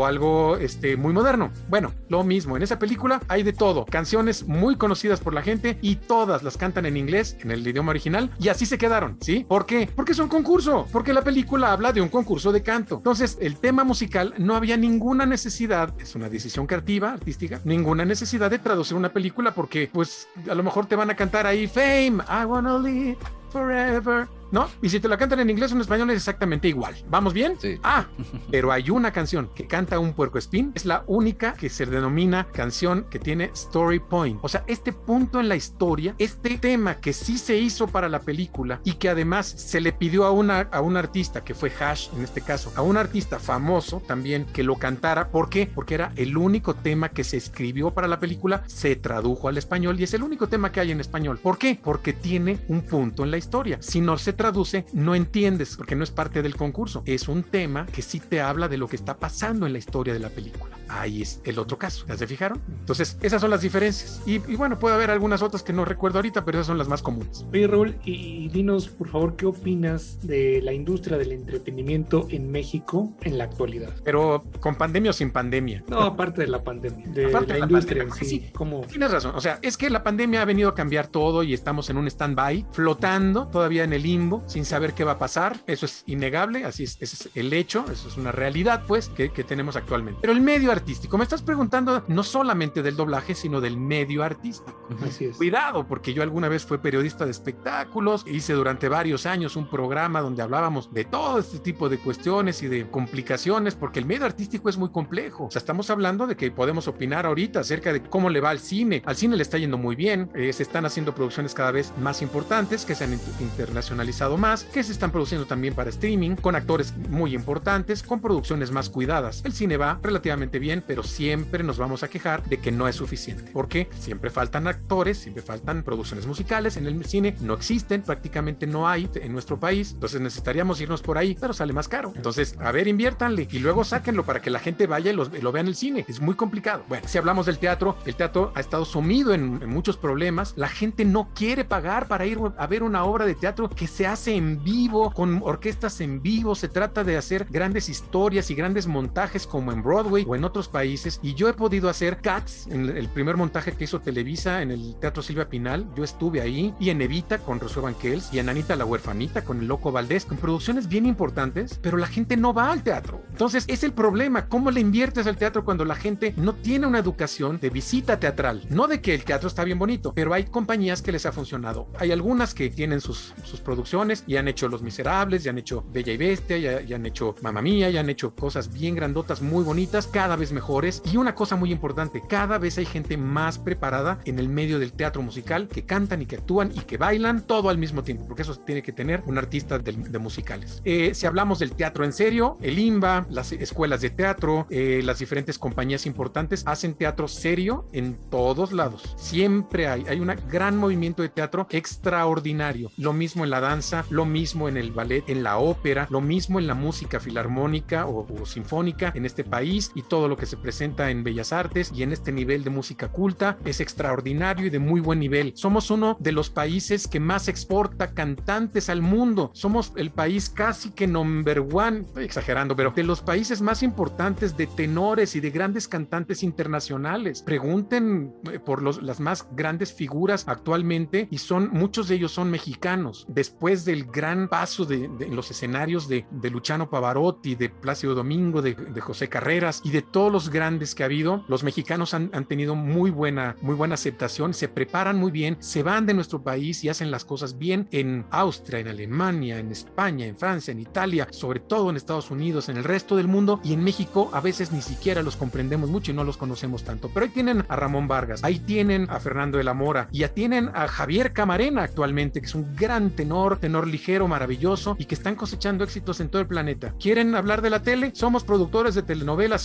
o algo este, muy moderno. Bueno, lo mismo, en esa película hay de todo, canciones muy conocidas por la gente y todas las cantan en inglés, en el idioma original, y así se quedaron, ¿sí? ¿Por qué? Porque es un concurso, porque la película habla de un concurso de canto. Entonces, el tema musical no había ninguna necesidad, es una decisión creativa, artística, ninguna necesidad de traducir una película porque, pues, a lo mejor te van a cantar ahí Fame, I wanna live forever, ¿no? Y si te la cantan en inglés o en español es exactamente igual. ¿Vamos bien? Sí. Ah, pero hay una canción que canta un puercoespín, es la única que se denomina canción que tiene story point. O sea, este punto en la historia, este tema que sí se hizo para la película y que además se le pidió a, una, a un artista, que fue Hash en este caso, a un artista famoso también que lo cantara. ¿Por qué? Porque era el único tema que se escribió para la película, se tradujo al español y es el único tema que hay en español. ¿Por qué? Porque tiene un punto en la historia. Si no se traduce, no entiendes, porque no es parte del concurso. Es un tema que sí te habla de lo que está pasando en la historia de la película. Ahí es el otro caso. ¿Ya se fijaron? Entonces, esas son las diferencias. Y, y bueno, puede haber algunas otras que no recuerdo ahorita, pero esas son las más comunes. Oye, Raúl, y, y dinos, por favor, ¿qué opinas de la industria del entretenimiento en México en la actualidad? Pero, ¿con pandemia o sin pandemia? No, aparte de la pandemia, de aparte la, de la industria pandemia, en sí. sí. ¿Cómo? Tienes razón. O sea, es que la pandemia ha venido a cambiar todo y estamos en un stand-by, flotando todavía en el limbo, sin saber qué va a pasar. Eso es innegable, así es, ese es el hecho, eso es una realidad, pues, que, que tenemos actualmente. Pero el medio artístico, me estás preguntando no solamente del doblaje, sino del medio artístico. Así es. Cuidado, porque yo alguna vez fui periodista de espectáculos, hice durante varios años un programa donde hablábamos de todo este tipo de cuestiones y de complicaciones, porque el medio artístico es muy complejo. O sea, estamos hablando de que podemos opinar ahorita acerca de cómo le va al cine. Al cine le está yendo muy bien, eh, se están haciendo producciones cada vez más importantes, que se han internacionalizado más, que se están produciendo también para streaming, con actores muy importantes, con producciones más cuidadas. El cine va relativamente bien, pero siempre nos vamos a quejar de que no es suficiente. ¿Por qué? Siempre faltan actores, siempre faltan producciones musicales. En el cine no existen, prácticamente no hay en nuestro país, entonces necesitaríamos irnos por ahí, pero sale más caro. Entonces, a ver, inviértanle y luego sáquenlo para que la gente vaya y lo, lo vea en el cine. Es muy complicado. Bueno, si hablamos del teatro, el teatro ha estado sumido en, en muchos problemas. La gente no quiere pagar para ir a ver una obra de teatro que se hace en vivo, con orquestas en vivo. Se trata de hacer grandes historias y grandes montajes como en Broadway o en otros países, y yo he podido hacer Cats, en el primer montaje que hizo Televisa en el Teatro Silvia Pinal, yo estuve ahí, y en Evita con Rocío Banquels, y en Anita la Huerfanita con el Loco Valdés, con producciones bien importantes, pero la gente no va al teatro. Entonces es el problema, ¿cómo le inviertes al teatro cuando la gente no tiene una educación de visita teatral? No de que el teatro está bien bonito, pero hay compañías que les ha funcionado. Hay algunas que tienen sus, sus producciones y han hecho Los Miserables, y han hecho Bella y Bestia, y, y han hecho Mamma Mía, y han hecho cosas bien grandotas, muy bonitas, cada vez mejores. Y una cosa muy importante, cada vez hay gente más preparada en el medio del teatro musical, que cantan y que actúan y que bailan todo al mismo tiempo, porque eso tiene que tener un artista de, de musicales. Eh, si hablamos del teatro en serio, el I M B A, las escuelas de teatro, eh, las diferentes compañías importantes hacen teatro serio en todos lados. Siempre hay, hay un gran movimiento de teatro extraordinario. Lo mismo en la danza, lo mismo en el ballet, en la ópera, lo mismo en la música filarmónica o, o sinfónica en este país, y todo lo que se presenta en Bellas Artes y en este nivel de música culta es extraordinario y de muy buen nivel. Somos uno de los países que más exporta cantantes al mundo. Somos el país casi que number one, estoy exagerando, pero de los países más importantes de tenores y de grandes cantantes internacionales. Pregunten por los, las más grandes figuras actualmente, y son muchos de ellos son mexicanos. Después del gran paso de, de, en los escenarios de, de Luciano Pavarotti, de Plácido Domingo, de, de José Carreras y de todos los grandes que ha habido, los mexicanos han, han tenido muy buena, muy buena aceptación, se preparan muy bien, se van de nuestro país y hacen las cosas bien en Austria, en Alemania, en España, en Francia, en Italia, sobre todo en Estados Unidos, en el resto del mundo, y en México a veces ni siquiera los comprendemos mucho y no los conocemos tanto. Pero ahí tienen a Ramón Vargas, ahí tienen a Fernando de la Mora, y ya tienen a Javier Camarena actualmente, que es un gran tenor, tenor ligero, maravilloso, y que están cosechando éxitos en todo el planeta. ¿Quieren hablar de la tele? Somos productores de telenovelas, somos. El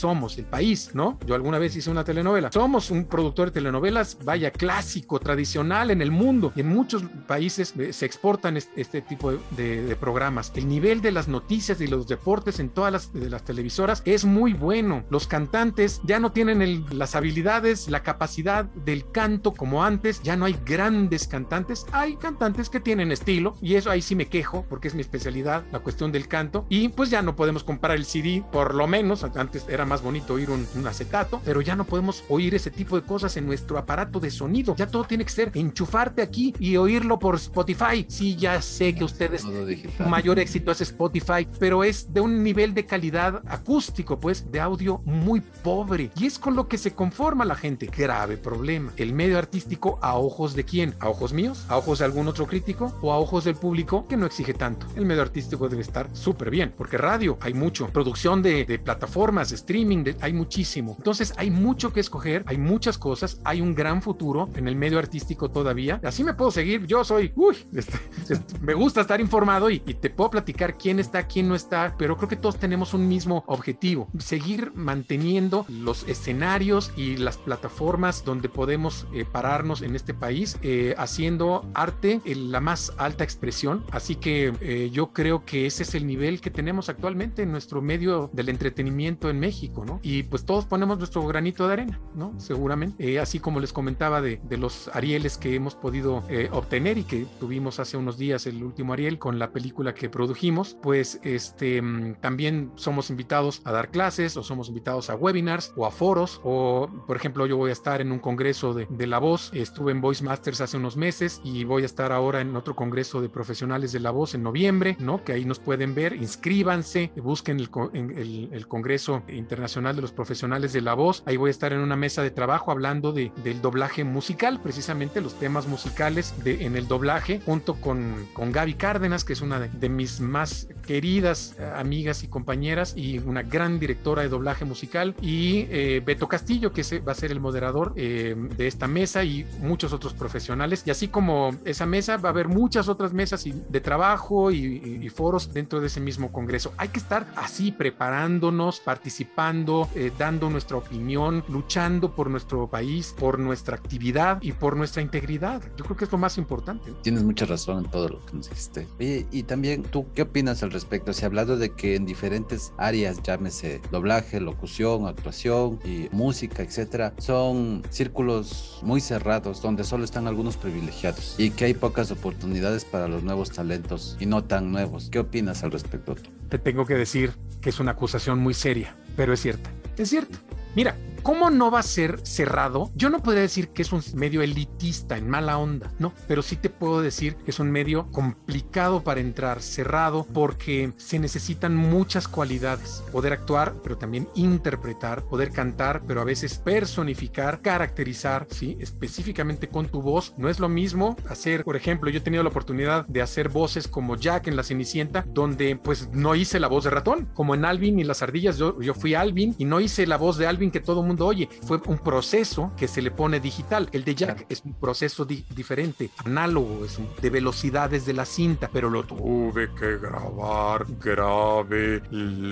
país, ¿no? Yo alguna vez hice una telenovela. Somos un productor de telenovelas, vaya, clásico, tradicional en el mundo. En muchos países se exportan este, este tipo de, de, de programas. El nivel de las noticias y los deportes en todas las, de las televisoras es muy bueno. Los cantantes ya no tienen el, las habilidades, la capacidad del canto como antes. Ya no hay grandes cantantes. Hay cantantes que tienen estilo y eso ahí sí me quejo porque es mi especialidad, la cuestión del canto. Y pues ya no podemos comprar el C D, por lo menos. Antes era más bonito oír un, un acetato, pero ya no podemos oír ese tipo de cosas en nuestro aparato de sonido. Ya todo tiene que ser enchufarte aquí y oírlo por Spotify. Sí, ya sé que ustedes su mayor éxito es Spotify, pero es de un nivel de calidad acústico, pues, de audio muy pobre. Y es con lo que se conforma la gente. Grave problema. El medio artístico, ¿a ojos de quién? ¿A ojos míos? ¿A ojos de algún otro crítico? ¿O a ojos del público que no exige tanto? El medio artístico debe estar súper bien, porque radio hay mucho. Producción de, de plataformas, de streaming, de, hay muchísimo. Entonces hay mucho que escoger, hay muchas cosas, hay un gran futuro en el medio artístico todavía. Así me puedo seguir. Yo soy, uy, este, este, me gusta estar informado y, y te puedo platicar quién está, quién no está, pero creo que todos tenemos un mismo objetivo: seguir manteniendo los escenarios y las plataformas donde podemos eh, pararnos en este país, eh, haciendo arte en la más alta expresión. Así que eh, yo creo que ese es el nivel que tenemos actualmente en nuestro medio del entretenimiento en México, ¿no? Y pues todos ponemos nuestro granito de arena, ¿no? Seguramente. Eh, así como les comentaba de, de los Arieles que hemos podido eh, obtener y que tuvimos hace unos días el último Ariel con la película que produjimos, pues este también somos invitados a dar clases o somos invitados a webinars o a foros, o por ejemplo yo voy a estar en un congreso de, de la voz. Estuve en Voice Masters hace unos meses y voy a estar ahora en otro congreso de profesionales de la voz en noviembre, ¿no? Que ahí nos pueden ver. Inscríbanse, busquen el, el, el Congreso Internacional de los Profesionales de la Voz. Ahí voy a estar en una mesa de trabajo hablando de, del doblaje musical, precisamente los temas musicales de, en el doblaje, junto con, con Gaby Cárdenas, que es una de, de mis más queridas amigas y compañeras y una gran directora de doblaje musical, y eh, Beto Castillo, que se, va a ser el moderador eh, de esta mesa, y muchos otros profesionales. Y así como esa mesa, va a haber muchas otras mesas y, de trabajo y, y, y foros dentro de ese mismo congreso. Hay que estar así, preparándonos, participando, eh, dando nuestra opinión, luchando por nuestro país, por nuestra actividad y por nuestra integridad. Yo creo que es lo más importante. Tienes mucha razón en todo lo que nos dijiste. Oye, y también, ¿tú qué opinas al respecto? Se ha hablado de que en diferentes áreas, llámese doblaje, locución, actuación y música, etcétera, son círculos muy cerrados donde solo están algunos privilegiados y que hay pocas oportunidades para los nuevos talentos y no tan nuevos. ¿Qué opinas al respecto tú? Te tengo que decir que es una acusación muy seria, pero es cierta. Es cierto. Mira, ¿cómo no va a ser cerrado? Yo no podría decir que es un medio elitista en mala onda, no, pero sí te puedo decir que es un medio complicado para entrar, cerrado, porque se necesitan muchas cualidades: poder actuar, pero también interpretar, poder cantar, pero a veces personificar, caracterizar, sí, específicamente con tu voz. No es lo mismo hacer, por ejemplo, yo he tenido la oportunidad de hacer voces como Jack en La Cenicienta, donde pues no hice la voz de ratón, como en Alvin y las ardillas. Yo, yo fui Alvin y no hice la voz de Alvin que todo mundo oye. Fue un proceso que se le pone digital. El de Jack claro. Es un proceso di- diferente, análogo, es un, de velocidades de la cinta, pero lo tuve que grabar grave,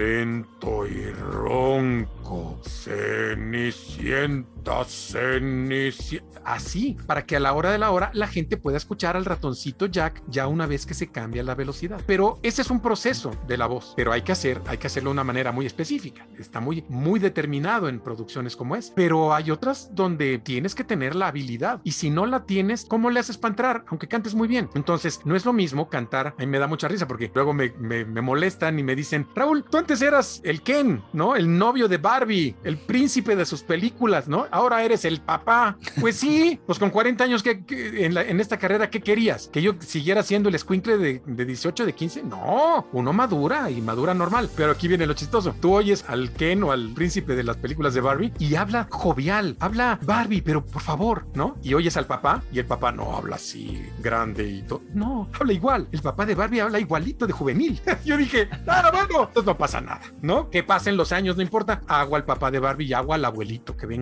lento y ronco. Cenicienta, Cenicienta, así, para que a la hora de la hora la gente pueda escuchar al ratoncito Jack ya una vez que se cambia la velocidad. Pero ese es un proceso de la voz, pero hay que hacer, hay que hacerlo de una manera muy específica. Está muy, muy determinado en producciones como es, pero hay otras donde tienes que tener la habilidad, y si no la tienes, ¿cómo le haces para entrar? Aunque cantes muy bien. Entonces no es lo mismo cantar. A mí me da mucha risa porque luego me, me, me molestan y me dicen: Raúl, tú antes eras el Ken, ¿no? El novio de Barbie, el príncipe de sus películas, ¿no? Ahora eres el papá. Pues sí, pues con cuarenta años que, que en, la, en esta carrera, ¿qué querías? ¿Que yo siguiera siendo el escuincle de, de dieciocho, de quince? No, uno madura y madura normal. Pero aquí viene lo chistoso. Tú oyes al Ken o al príncipe de las películas de Barbie y habla jovial, habla Barbie, pero por favor, ¿no? Y oyes al papá y el papá no habla así grande y todo. No, habla igual. El papá de Barbie habla igualito de juvenil. Yo dije, ah, bueno, entonces no pasa nada, ¿no? Que pasen los años, no importa. Hago al papá de Barbie y hago al abuelito que venga, ¿no?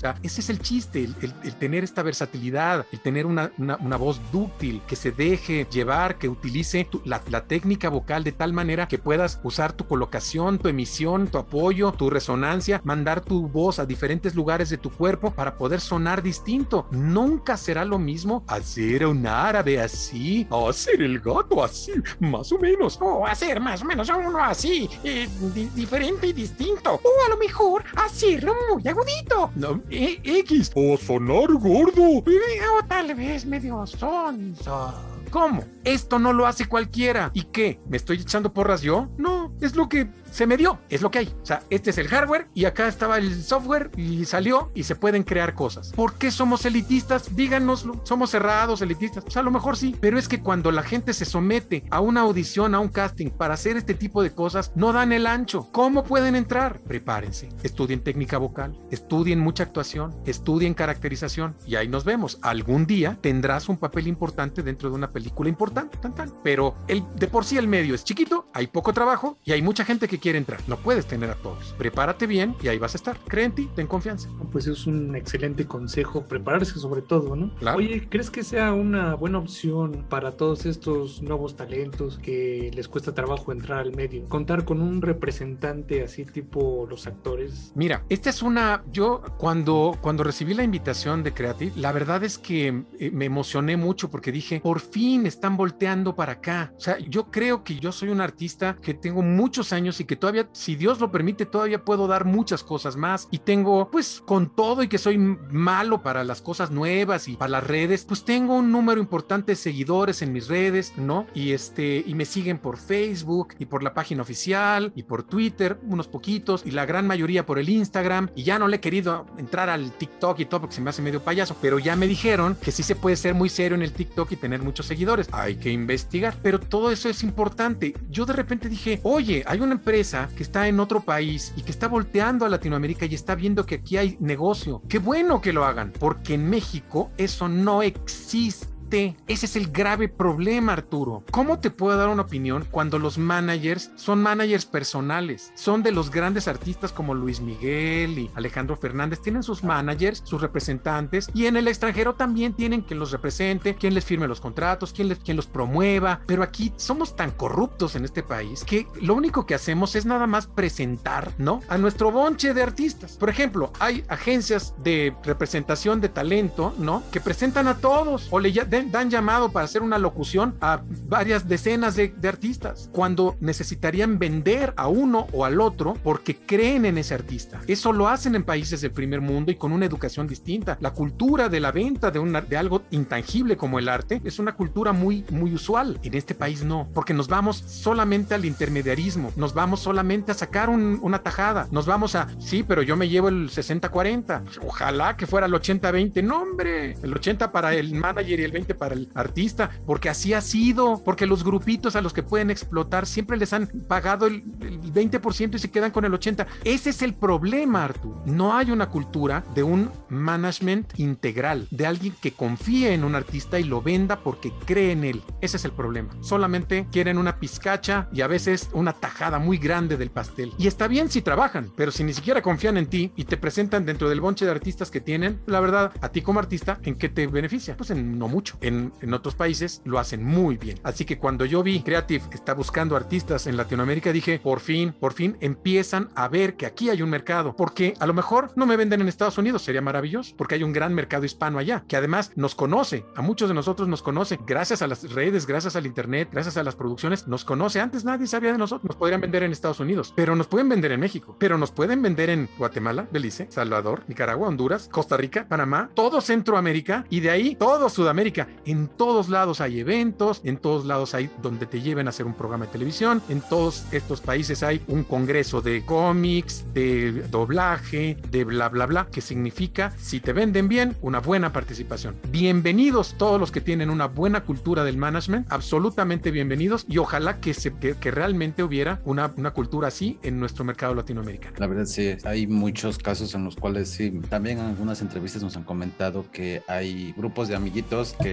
sea, ese es el chiste, el, el, el tener esta versatilidad, el tener una, una, una voz dúctil, que se deje llevar, que utilice tu, la, la técnica vocal de tal manera que puedas usar tu colocación, tu emisión, tu apoyo, tu resonancia, mandar tu voz a diferentes lugares de tu cuerpo para poder sonar distinto. Nunca será lo mismo hacer a un árabe así, o hacer el gato así, más o menos, o hacer más o menos a uno así, eh, di- diferente y distinto, o a lo mejor hacerlo muy agudito, no, eh, X, o sonar gordo, eh, o tal vez medio sonso. ¿Cómo? Esto no lo hace cualquiera. ¿Y qué? ¿Me estoy echando porras yo? No, es lo que se me dio, es lo que hay. O sea, este es el hardware y acá estaba el software y salió y se pueden crear cosas. ¿Por qué somos elitistas? Díganoslo. ¿Somos cerrados, elitistas? Pues a lo mejor sí, pero es que cuando la gente se somete a una audición, a un casting para hacer este tipo de cosas, no dan el ancho. ¿Cómo pueden entrar? Prepárense, estudien técnica vocal, estudien mucha actuación, estudien caracterización y ahí nos vemos. Algún día tendrás un papel importante dentro de una película importante, tan, tan. Pero el, de por sí el medio es chiquito, hay poco trabajo y hay mucha gente que quiere entrar. No puedes tener a todos. Prepárate bien y ahí vas a estar. Cree en ti, ten confianza. Pues es un excelente consejo, prepararse sobre todo, ¿no? Claro. Oye, ¿crees que sea una buena opción para todos estos nuevos talentos que les cuesta trabajo entrar al medio, contar con un representante así tipo los actores? Mira, esta es una... Yo cuando, cuando recibí la invitación de Creative, la verdad es que eh, me emocioné mucho porque dije, por fin están volteando para acá. O sea, yo creo que yo soy un artista que tengo muchos años y que todavía, si Dios lo permite, todavía puedo dar muchas cosas más y tengo, pues, con todo y que soy malo para las cosas nuevas y para las redes, pues tengo un número importante de seguidores en mis redes, ¿no? Y este, y me siguen por Facebook y por la página oficial y por Twitter, unos poquitos, y la gran mayoría por el Instagram, y ya no le he querido entrar al TikTok y todo porque se me hace medio payaso, pero ya me dijeron que sí se puede ser muy serio en el TikTok y tener muchos seguidores. Hay que investigar, pero todo eso es importante. Yo de repente dije, oye, hay una empresa que está en otro país y que está volteando a Latinoamérica y está viendo que aquí hay negocio. Qué bueno que lo hagan, porque en México eso no existe. Ese es el grave problema, Arturo. ¿Cómo te puedo dar una opinión cuando los managers son managers personales? Son de los grandes artistas como Luis Miguel y Alejandro Fernández. Tienen sus managers, sus representantes, y en el extranjero también tienen quien los represente, quien les firme los contratos, quien, les, quien los promueva. Pero aquí somos tan corruptos en este país que lo único que hacemos es nada más presentar, ¿no?, a nuestro bonche de artistas. Por ejemplo, hay agencias de representación de talento, ¿no?, que presentan a todos o le ya dan llamado para hacer una locución a varias decenas de, de artistas, cuando necesitarían vender a uno o al otro porque creen en ese artista. Eso lo hacen en países del primer mundo y con una educación distinta. La cultura de la venta de, una, de algo intangible como el arte es una cultura muy, muy usual. En este país no, porque nos vamos solamente al intermediarismo, nos vamos solamente a sacar un, una tajada, nos vamos a, sí, pero yo me llevo el sesenta cuarenta, ojalá que fuera el ochenta veinte, no hombre, el ochenta para el manager y el veinte para el artista, porque así ha sido, porque los grupitos a los que pueden explotar siempre les han pagado el, el veinte por ciento y se quedan con el ochenta por ciento. Ese es el problema, Arturo. No hay una cultura de un management integral, de alguien que confíe en un artista y lo venda porque cree en él. Ese es el problema. Solamente quieren una pizcacha y a veces una tajada muy grande del pastel. Y está bien si trabajan, pero si ni siquiera confían en ti y te presentan dentro del bonche de artistas que tienen, la verdad, a ti como artista, ¿en qué te beneficia? Pues en no mucho. En, en otros países lo hacen muy bien. Así que cuando yo vi Creative que está buscando artistas en Latinoamérica, dije, por fin, por fin empiezan a ver que aquí hay un mercado, porque a lo mejor no me venden en Estados Unidos, sería maravilloso, porque hay un gran mercado hispano allá, que además nos conoce, a muchos de nosotros nos conoce, gracias a las redes, gracias al internet, gracias a las producciones, nos conoce. Antes nadie sabía de nosotros. Nos podrían vender en Estados Unidos, pero nos pueden vender en México, pero nos pueden vender en Guatemala, Belice, Salvador, Nicaragua, Honduras, Costa Rica, Panamá, todo Centroamérica, y de ahí todo Sudamérica. En todos lados hay eventos, en todos lados hay donde te lleven a hacer un programa de televisión, en todos estos países hay un congreso de cómics, de doblaje, de bla bla bla, que significa, si te venden bien, una buena participación. Bienvenidos todos los que tienen una buena cultura del management, absolutamente bienvenidos, y ojalá que, se, que, que realmente hubiera una, una cultura así en nuestro mercado latinoamericano. La verdad sí, hay muchos casos en los cuales sí, también en algunas entrevistas nos han comentado que hay grupos de amiguitos que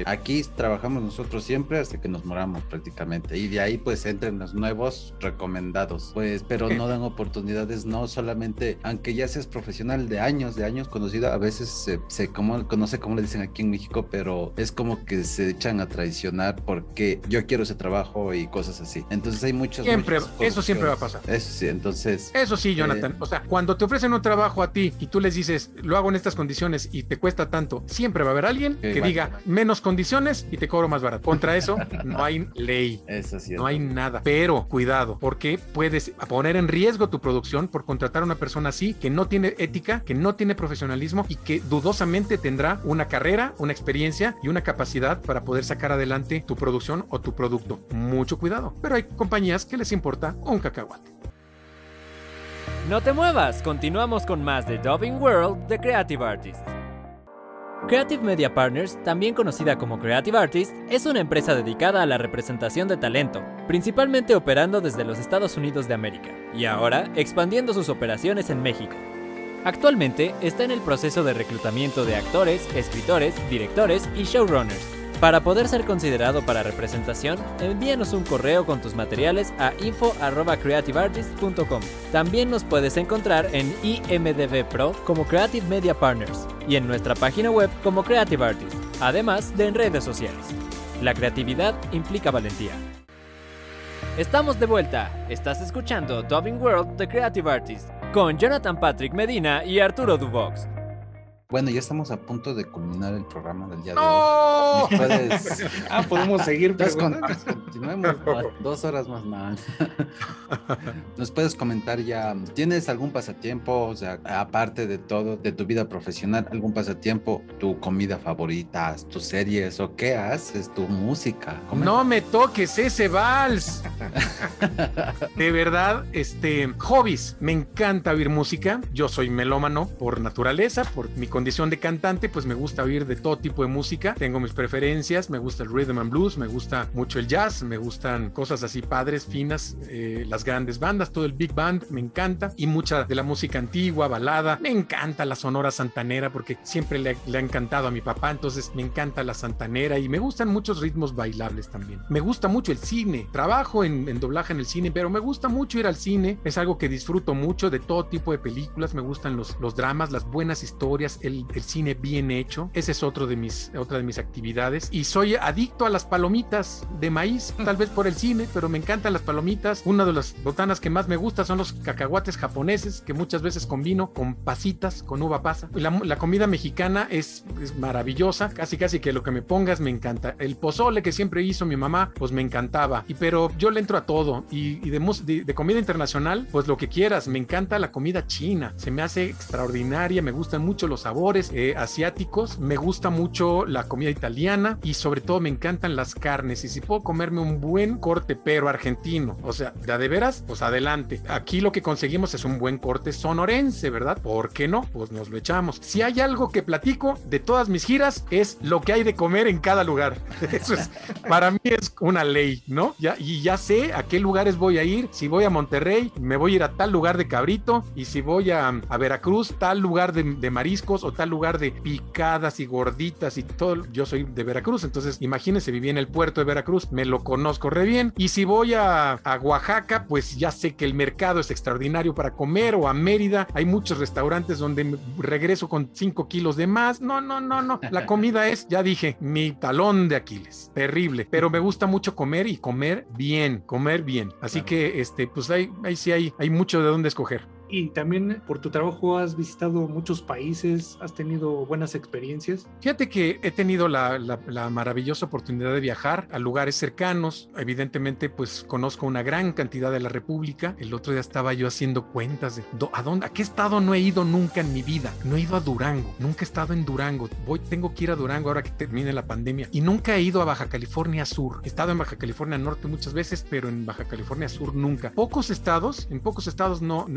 que aquí trabajamos nosotros siempre hasta que nos moramos prácticamente, y de ahí pues entran los nuevos recomendados, pues, pero no dan oportunidades, no solamente, aunque ya seas profesional de años, de años conocido, a veces se, se como, no sé cómo le dicen aquí en México, pero es como que se echan a traicionar porque yo quiero ese trabajo y cosas así. Entonces hay muchos... Siempre, muchos eso siempre va a pasar. Eso sí, entonces... Eso sí, Jonathan. Eh, o sea, cuando te ofrecen un trabajo a ti y tú les dices, lo hago en estas condiciones y te cuesta tanto, siempre va a haber alguien que vale. diga, menos condiciones y te cobro más barato. Contra eso no hay ley. Eso sí. No hay nada. Pero cuidado, porque puedes poner en riesgo tu producción por contratar a una persona así, que no tiene ética, que no tiene profesionalismo y que dudosamente tendrá una carrera, una experiencia y una capacidad para poder sacar adelante tu producción o tu producto. Mucho cuidado. Pero hay compañías que les importa un cacahuate. No te muevas, continuamos con más de Dubbing World de Creative Artists. Creative Media Partners, también conocida como Creative Artists, es una empresa dedicada a la representación de talento, principalmente operando desde los Estados Unidos de América, y ahora expandiendo sus operaciones en México. Actualmente está en el proceso de reclutamiento de actores, escritores, directores y showrunners. Para poder ser considerado para representación, envíanos un correo con tus materiales a info arroba creative artist punto com. También nos puedes encontrar en I M D B Pro como Creative Media Partners y en nuestra página web como Creative Artist, además de en redes sociales. La creatividad implica valentía. Estamos de vuelta. Estás escuchando Dubbing World de Creative Artist con Jonathan Patrick Medina y Arturo Dubox. Bueno, ya estamos a punto de culminar el programa del día de ¡No! hoy. Puedes... Ah, podemos seguir. Entonces, con... continuemos dos horas más. No. Nos puedes comentar ya, ¿tienes algún pasatiempo? O sea, aparte de todo, de tu vida profesional, algún pasatiempo, tu comida favorita, tus series o qué haces, tu música. Comenta. No me toques ese vals. De verdad, este, hobbies. Me encanta oír música. Yo soy melómano por naturaleza, por mi condición de cantante, pues me gusta oír de todo tipo de música. Tengo mis preferencias, me gusta el rhythm and blues, me gusta mucho el jazz, me gustan cosas así padres, finas, eh, las grandes bandas, todo el big band me encanta, y mucha de la música antigua, balada. Me encanta la sonora santanera porque siempre le, le ha encantado a mi papá, entonces me encanta la santanera y me gustan muchos ritmos bailables también. Me gusta mucho el cine, trabajo en, en doblaje en el cine, pero me gusta mucho ir al cine, es algo que disfruto mucho, de todo tipo de películas. Me gustan los, los dramas, las buenas historias, el El, el cine bien hecho. Ese es otro de mis, otra de mis actividades. Y soy adicto a las palomitas de maíz, tal vez por el cine, pero me encantan las palomitas. Una de las botanas que más me gusta son los cacahuates japoneses, que muchas veces combino con pasitas, con uva pasa. La, la comida mexicana es, es maravillosa, casi casi que lo que me pongas me encanta. El pozole que siempre hizo mi mamá, pues me encantaba. Y pero yo le entro a todo. Y, y de, de, de comida internacional, pues lo que quieras. Me encanta la comida china, se me hace extraordinaria, me gustan mucho los sabores Eh, asiáticos, me gusta mucho la comida italiana y sobre todo me encantan las carnes, y si puedo comerme un buen corte pero argentino, o sea, de, de veras, pues adelante. Aquí lo que conseguimos es un buen corte sonorense, ¿verdad? ¿Por qué no? Pues nos lo echamos. Si hay algo que platico de todas mis giras, es lo que hay de comer en cada lugar. Eso es, para mí es una ley, ¿no? Ya, y ya sé a qué lugares voy a ir. Si voy a Monterrey, me voy a ir a tal lugar de cabrito, y si voy a, a Veracruz, tal lugar de, de mariscos, o tal lugar de picadas y gorditas y todo. Yo soy de Veracruz, entonces imagínense, viví en el puerto de Veracruz, me lo conozco re bien. Y si voy a, a Oaxaca, pues ya sé que el mercado es extraordinario para comer, o a Mérida, hay muchos restaurantes donde regreso con cinco kilos de más. No, no, no, no, la comida es, ya dije, mi talón de Aquiles, terrible, pero me gusta mucho comer, y comer bien, comer bien, así claro. que este, pues ahí, ahí sí hay, hay mucho de dónde escoger. Y también por tu trabajo has visitado muchos países, has tenido buenas experiencias. Fíjate que he tenido la, la, la maravillosa oportunidad de viajar a lugares cercanos. Evidentemente, pues conozco una gran cantidad de la República. El otro día estaba yo haciendo cuentas de do, a dónde, a qué estado no he ido nunca en mi vida. No he ido a Durango, nunca he estado en Durango. Voy, tengo que ir a Durango ahora que termine la pandemia. Y nunca he ido a Baja California Sur. He estado en Baja California Norte muchas veces, pero en Baja California Sur nunca. Pocos estados, en pocos estados no, no he visitado.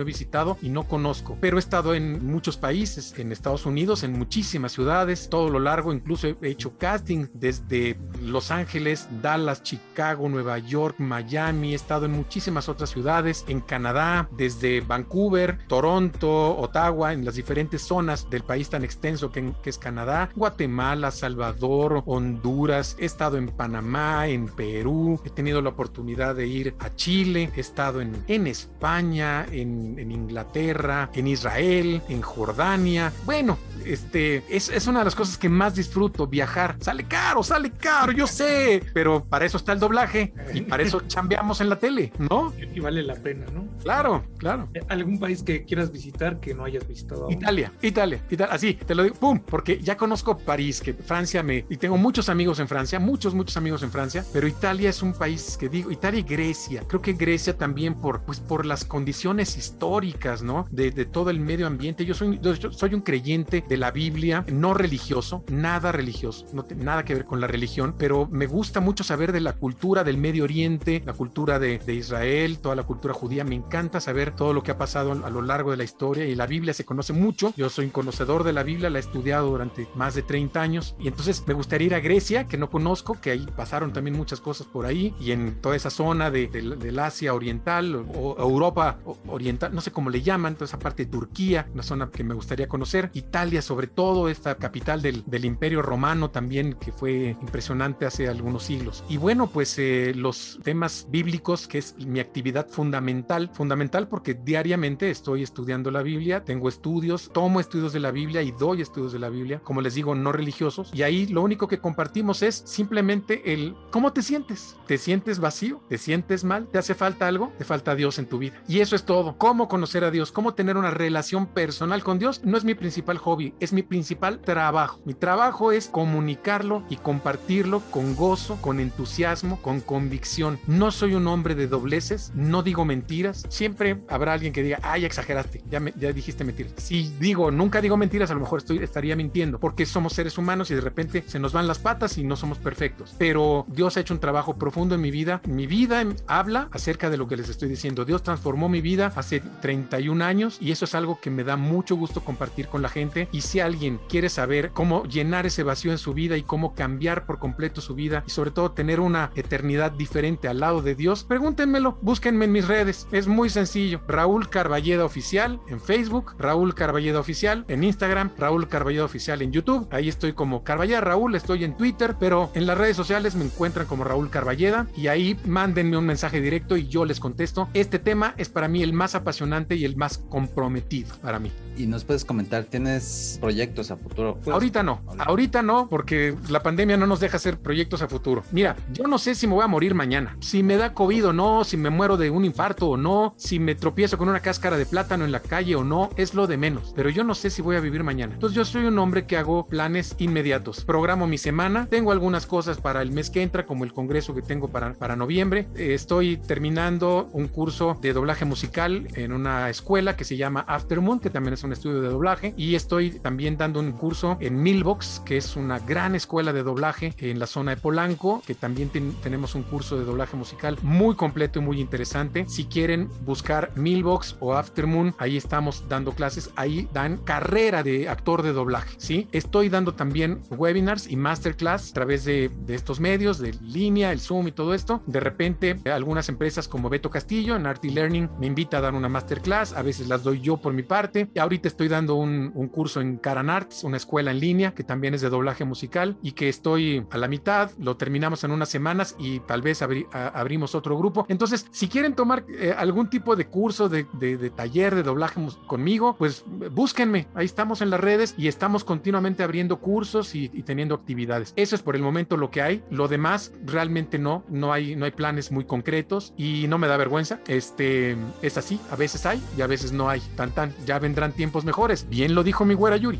estado y no conozco, pero he estado en muchos países, en Estados Unidos, en muchísimas ciudades, todo lo largo, incluso he hecho casting desde Los Ángeles, Dallas, Chicago, Nueva York, Miami, he estado en muchísimas otras ciudades, en Canadá, desde Vancouver, Toronto, Ottawa, en las diferentes zonas del país tan extenso que, que es Canadá, Guatemala, Salvador, Honduras, he estado en Panamá, en Perú, he tenido la oportunidad de ir a Chile, he estado en, en España, en, en Inglaterra, en Israel, en Jordania. Bueno, este, es, es una de las cosas que más disfruto, viajar. Sale caro, sale caro, yo sé, pero para eso está el doblaje y para eso chambeamos en la tele, ¿no? Y vale la pena, ¿no? Claro, claro. ¿Algún país que quieras visitar que no hayas visitado aún? Italia, Italia, Italia, así, te lo digo, pum, porque ya conozco París, que Francia me, y tengo muchos amigos en Francia, muchos, muchos amigos en Francia, pero Italia es un país que digo, Italia y Grecia, creo que Grecia también por, pues por las condiciones históricas, ¿no? De, de todo el medio ambiente. Yo soy, yo soy un creyente de la Biblia, no religioso, nada religioso, no tiene nada que ver con la religión, pero me gusta mucho saber de la cultura del Medio Oriente, la cultura de, de Israel, toda la cultura judía. Me encanta saber todo lo que ha pasado a lo largo de la historia, y la Biblia se conoce mucho. Yo soy un conocedor de la Biblia, la he estudiado durante más de treinta años, y entonces me gustaría ir a Grecia, que no conozco, que ahí pasaron también muchas cosas por ahí, y en toda esa zona de, de, del Asia Oriental o, o Europa Oriental, no sé cómo le llaman, toda esa parte de Turquía, una zona que me gustaría conocer. Italia, sobre todo, esta capital del, del Imperio Romano también, que fue impresionante hace algunos siglos. Y bueno, pues eh, los temas bíblicos, que es mi actividad fundamental, fundamental porque diariamente estoy estudiando la Biblia, tengo estudios, tomo estudios de la Biblia y doy estudios de la Biblia, como les digo, no religiosos, y ahí lo único que compartimos es simplemente el ¿cómo te sientes? ¿Te sientes vacío? ¿Te sientes mal? ¿Te hace falta algo? ¿Te falta Dios en tu vida? Y eso es todo. ¿Cómo conocer a Dios? ¿Cómo tener una relación personal con Dios? No es mi principal hobby, es mi principal trabajo. Mi trabajo es comunicarlo y compartirlo con gozo, con entusiasmo, con convicción. No soy un hombre de dobleces, no digo mentiras. Siempre habrá alguien que diga, ay, exageraste, ya, me, ya dijiste mentiras. Si digo, nunca digo mentiras, a lo mejor estoy, estaría mintiendo, porque somos seres humanos y de repente se nos van las patas y no somos perfectos. Pero Dios ha hecho un trabajo profundo en mi vida. Mi vida habla acerca de lo que les estoy diciendo. Dios transformó mi vida hace treinta y un años, y eso es algo que me da mucho gusto compartir con la gente. Y si alguien quiere saber cómo llenar ese vacío en su vida y cómo cambiar por completo su vida, y sobre todo tener una eternidad diferente al lado de Dios, pregúntenmelo, búsquenme en mis redes. Es muy sencillo: Raúl Carballeda Oficial en Facebook, Raúl Carballeda Oficial en Instagram, Raúl Carballeda Oficial en YouTube. Ahí estoy como Carballeda Raúl. Estoy en Twitter, pero en las redes sociales me encuentran como Raúl Carballeda, y ahí mándenme un mensaje directo y yo les contesto. Este tema es para mí el más apasionante y el más comprometido para mí. Y nos puedes comentar, ¿tienes proyectos a futuro? Pues, ahorita no, ahorita no, porque la pandemia no nos deja hacer proyectos a futuro. Mira, yo no sé si me voy a morir mañana, si me da COVID o no, si me muero de un infarto o no, si me tropiezo con una cáscara de plátano en la calle o no, es lo de menos, pero yo no sé si voy a vivir mañana. Entonces yo soy un hombre que hago planes inmediatos, programo mi semana, tengo algunas cosas para el mes que entra, como el congreso que tengo para, para noviembre. Eh, estoy terminando un curso de doblaje musical en una escuela que se llama Aftermoon, que también es un estudio de doblaje, y estoy también dando un curso en Milvox, que es una gran escuela de doblaje en la zona de Polanco, que también ten, tenemos un curso de doblaje musical muy completo y muy interesante. Si quieren buscar Milvox o Aftermoon, ahí estamos dando clases, ahí dan carrera de actor de doblaje, ¿sí? Estoy dando también webinars y masterclass a través de, de estos medios, de línea, el Zoom y todo esto. De repente, algunas empresas como Beto Castillo en Art y Learning me invita a dar una masterclass, a veces las doy yo por mi parte. Y ahorita estoy dando un, un curso en Karan Arts, una escuela en línea que también es de doblaje musical, y que estoy a la mitad, lo terminamos en unas semanas y tal vez abri, a, abrimos otro grupo. Entonces, si quieren tomar eh, algún tipo de curso, de, de, de taller de doblaje conmigo, pues búsquenme, ahí estamos en las redes y estamos continuamente abriendo cursos y, y teniendo actividades. Eso es por el momento lo que hay. Lo demás realmente no, no hay, no hay planes muy concretos, y no me da vergüenza. Este, es así, a veces hay y a veces no hay. Tan tan, ya vendrán tiempos mejores. Bien lo dijo mi güera Yuri.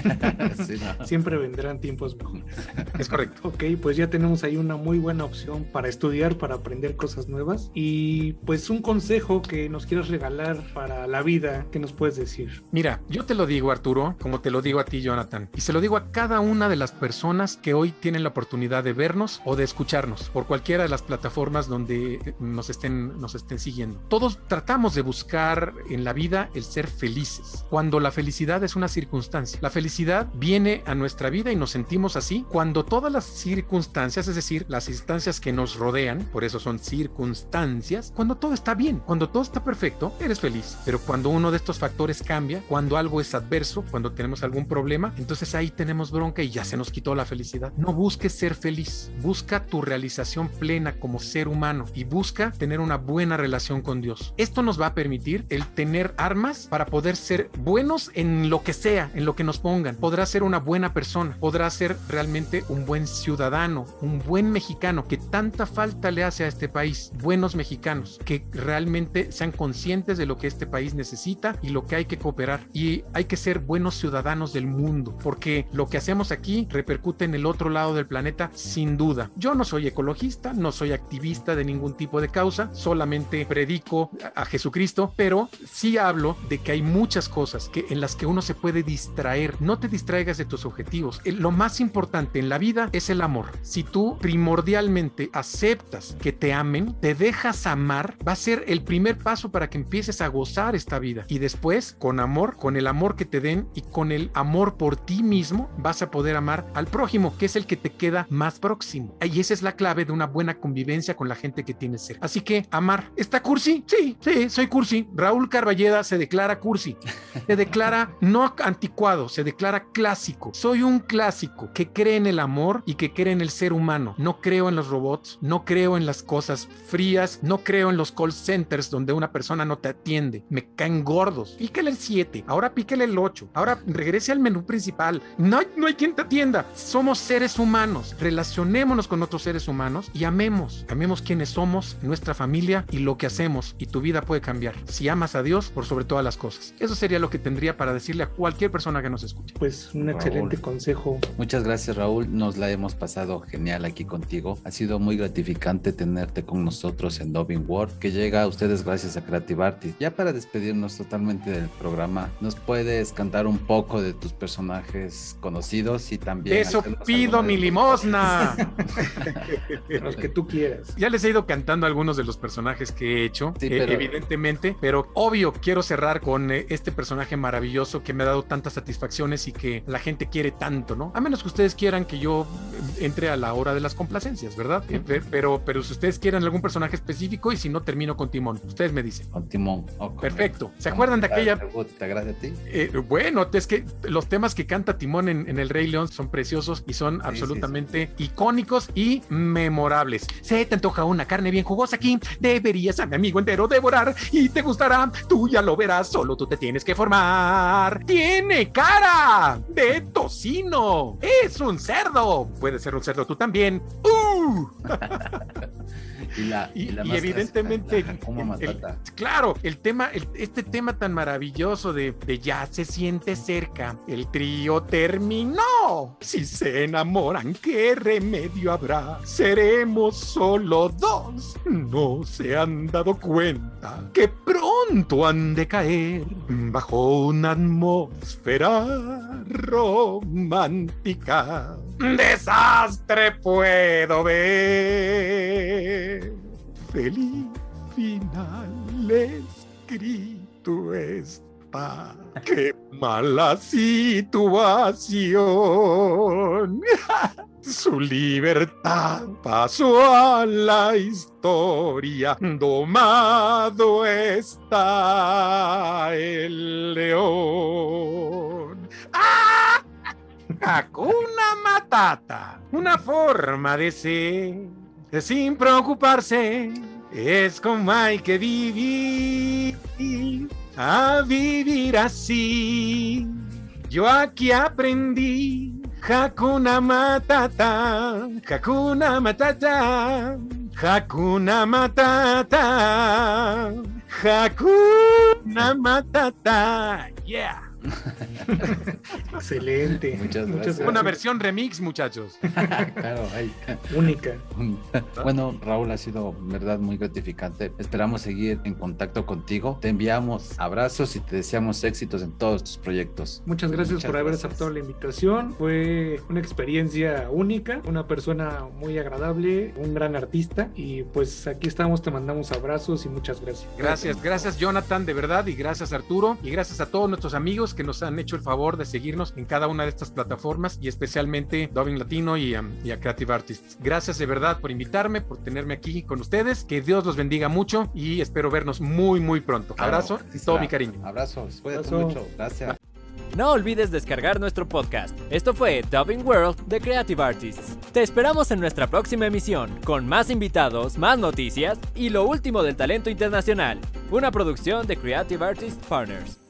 Sí, no. Siempre vendrán tiempos mejores. Es correcto. Ok, pues ya tenemos ahí una muy buena opción para estudiar, para aprender cosas nuevas. Y pues un consejo que nos quieras regalar para la vida, ¿qué nos puedes decir? Mira, yo te lo digo, Arturo, como te lo digo a ti, Jonathan, y se lo digo a cada una de las personas que hoy tienen la oportunidad de vernos o de escucharnos por cualquiera de las plataformas donde nos estén, nos estén siguiendo. Todos tratamos de buscar en la vida el ser felices, cuando la felicidad es una circunstancia. La felicidad viene a nuestra vida y nos sentimos así cuando todas las circunstancias, es decir, las instancias que nos rodean, por eso son circunstancias, cuando todo está bien, cuando todo está perfecto, eres feliz. Pero cuando uno de estos factores cambia, cuando algo es adverso, cuando tenemos algún problema, entonces ahí tenemos bronca y ya se nos quitó la felicidad. No busques ser feliz, busca tu realización plena como ser humano y busca tener una buena relación con Dios. Esto nos va a permitir el tener armas para poder ser buenos en lo que sea, en lo que nos pongan. Podrás ser una buena persona, podrás ser realmente un buen ciudadano, un buen mexicano que tanta falta le hace a este país. Buenos mexicanos que realmente sean conscientes de lo que este país necesita y lo que hay que cooperar. Y hay que ser buenos ciudadanos del mundo, porque lo que hacemos aquí repercute en el otro lado del planeta sin duda. Yo no soy ecologista, no soy activista de ningún tipo de causa, solamente predico a Jesucristo, pero sí hablo de que hay muchas cosas que, en las que uno se puede distraer. No te distraigas de tus objetivos. Lo más importante en la vida es el amor. Si tú primordialmente aceptas que te amen, te dejas amar, va a ser el primer paso para que empieces a gozar esta vida. Y después, con amor, con el amor que te den y con el amor por ti mismo, vas a poder amar al prójimo, que es el que te queda más próximo. Y esa es la clave de una buena convivencia con la gente que tienes cerca. Así que, amar. ¿Está cursi? Sí, sí, soy cursi. Raúl Carballeda se declara cursi. Se declara no anticuado, se declara clásico. Soy un clásico que cree en el amor y que cree en el ser humano. No creo en los robots, no creo en las cosas frías, no creo en los call centers donde una persona no te atiende. Me caen gordos. Píquele el siete, ahora píquele el ocho, ahora regrese al menú principal. No hay, no hay quien te atienda. Somos seres humanos. Relacionémonos con otros seres humanos y amemos. Amemos quienes somos, nuestra familia y lo que hacemos, y tu vida puede cambiar si amas a Dios por sobre todas las cosas. Eso sería lo que tendría para decirle a cualquier persona que nos escuche. Pues un Raúl, excelente consejo. Muchas gracias, Raúl. Nos la hemos pasado genial aquí contigo. Ha sido muy gratificante tenerte con nosotros en Dubbing World, que llega a ustedes gracias a Creative Artists. Ya para despedirnos totalmente del programa, ¿nos puedes cantar un poco de tus personajes conocidos y también... Eso pido mi limosna. Los que tú quieras. Ya les he ido cantando algunos de los personajes que he hecho, sí, eh, pero... evidentemente, pero obvio quiero cerrar con eh, este personaje maravilloso que me ha dado tantas satisfacciones y que la gente quiere tanto, ¿no? A menos que ustedes quieran que yo entre a la hora de las complacencias, ¿verdad? Eh, pero, pero si ustedes quieren algún personaje específico, y si no, termino con Timón. Ustedes me dicen. Con Timón. Oh, con perfecto. ¿Se acuerdan de aquella? ¿Te agrada a ti? Eh, bueno, es que los temas que canta Timón en, en El Rey León son preciosos y son sí, absolutamente sí, sí. icónicos y memorables. Se te antoja una carne bien jugosa aquí, deberías a mi amigo entero devorar y te gustará, tú ya lo verás, solo tú te tienes que formar. Tiene cara de tocino, es un cerdo, puede ser un cerdo tú también. ¡Uh! Y, la, y, la y, y evidentemente clásica, la, el, el, claro, el tema, el, este tema tan maravilloso de, de ya se siente cerca, el trío terminó. Si se enamoran, ¿qué remedio habrá? Seremos solo dos. No se han dado cuenta que pronto han de caer bajo una atmósfera romántica. Desastre puedo ver. Feliz final escrito está. ¡Qué mala situación! Su libertad pasó a la historia. Domado está el león. ¡Ah! Hakuna Matata, una forma de ser sin preocuparse, es como hay que vivir, a vivir así. Yo aquí aprendí Hakuna Matata, Hakuna Matata, Hakuna Matata, Hakuna Matata, yeah. Excelente. Muchas Muchas gracias. Una versión remix, muchachos. Claro, ay. Única. Bueno, Raúl, ha sido verdad muy gratificante. Esperamos seguir en contacto contigo. Te enviamos abrazos y te deseamos éxitos en todos tus proyectos. Muchas gracias Muchas por haber gracias. aceptado la invitación. Fue una experiencia única, una persona muy agradable, un gran artista. Y pues aquí estamos, te mandamos abrazos y muchas gracias. Gracias, gracias Jonathan, de verdad, y gracias Arturo, y gracias a todos nuestros amigos que nos han hecho el favor de seguirnos en cada una de estas plataformas, y especialmente Dubbing Latino y, um, y a Creative Artists. Gracias de verdad por invitarme, por tenerme aquí con ustedes, que Dios los bendiga mucho y espero vernos muy muy pronto. Abrazo y todo mi cariño. Abrazos, cuídate Abrazo. mucho, gracias. No olvides descargar nuestro podcast. Esto fue Dubbing World de Creative Artists. Te esperamos en nuestra próxima emisión, con más invitados, más noticias y lo último del talento internacional. Una producción de Creative Artists Partners.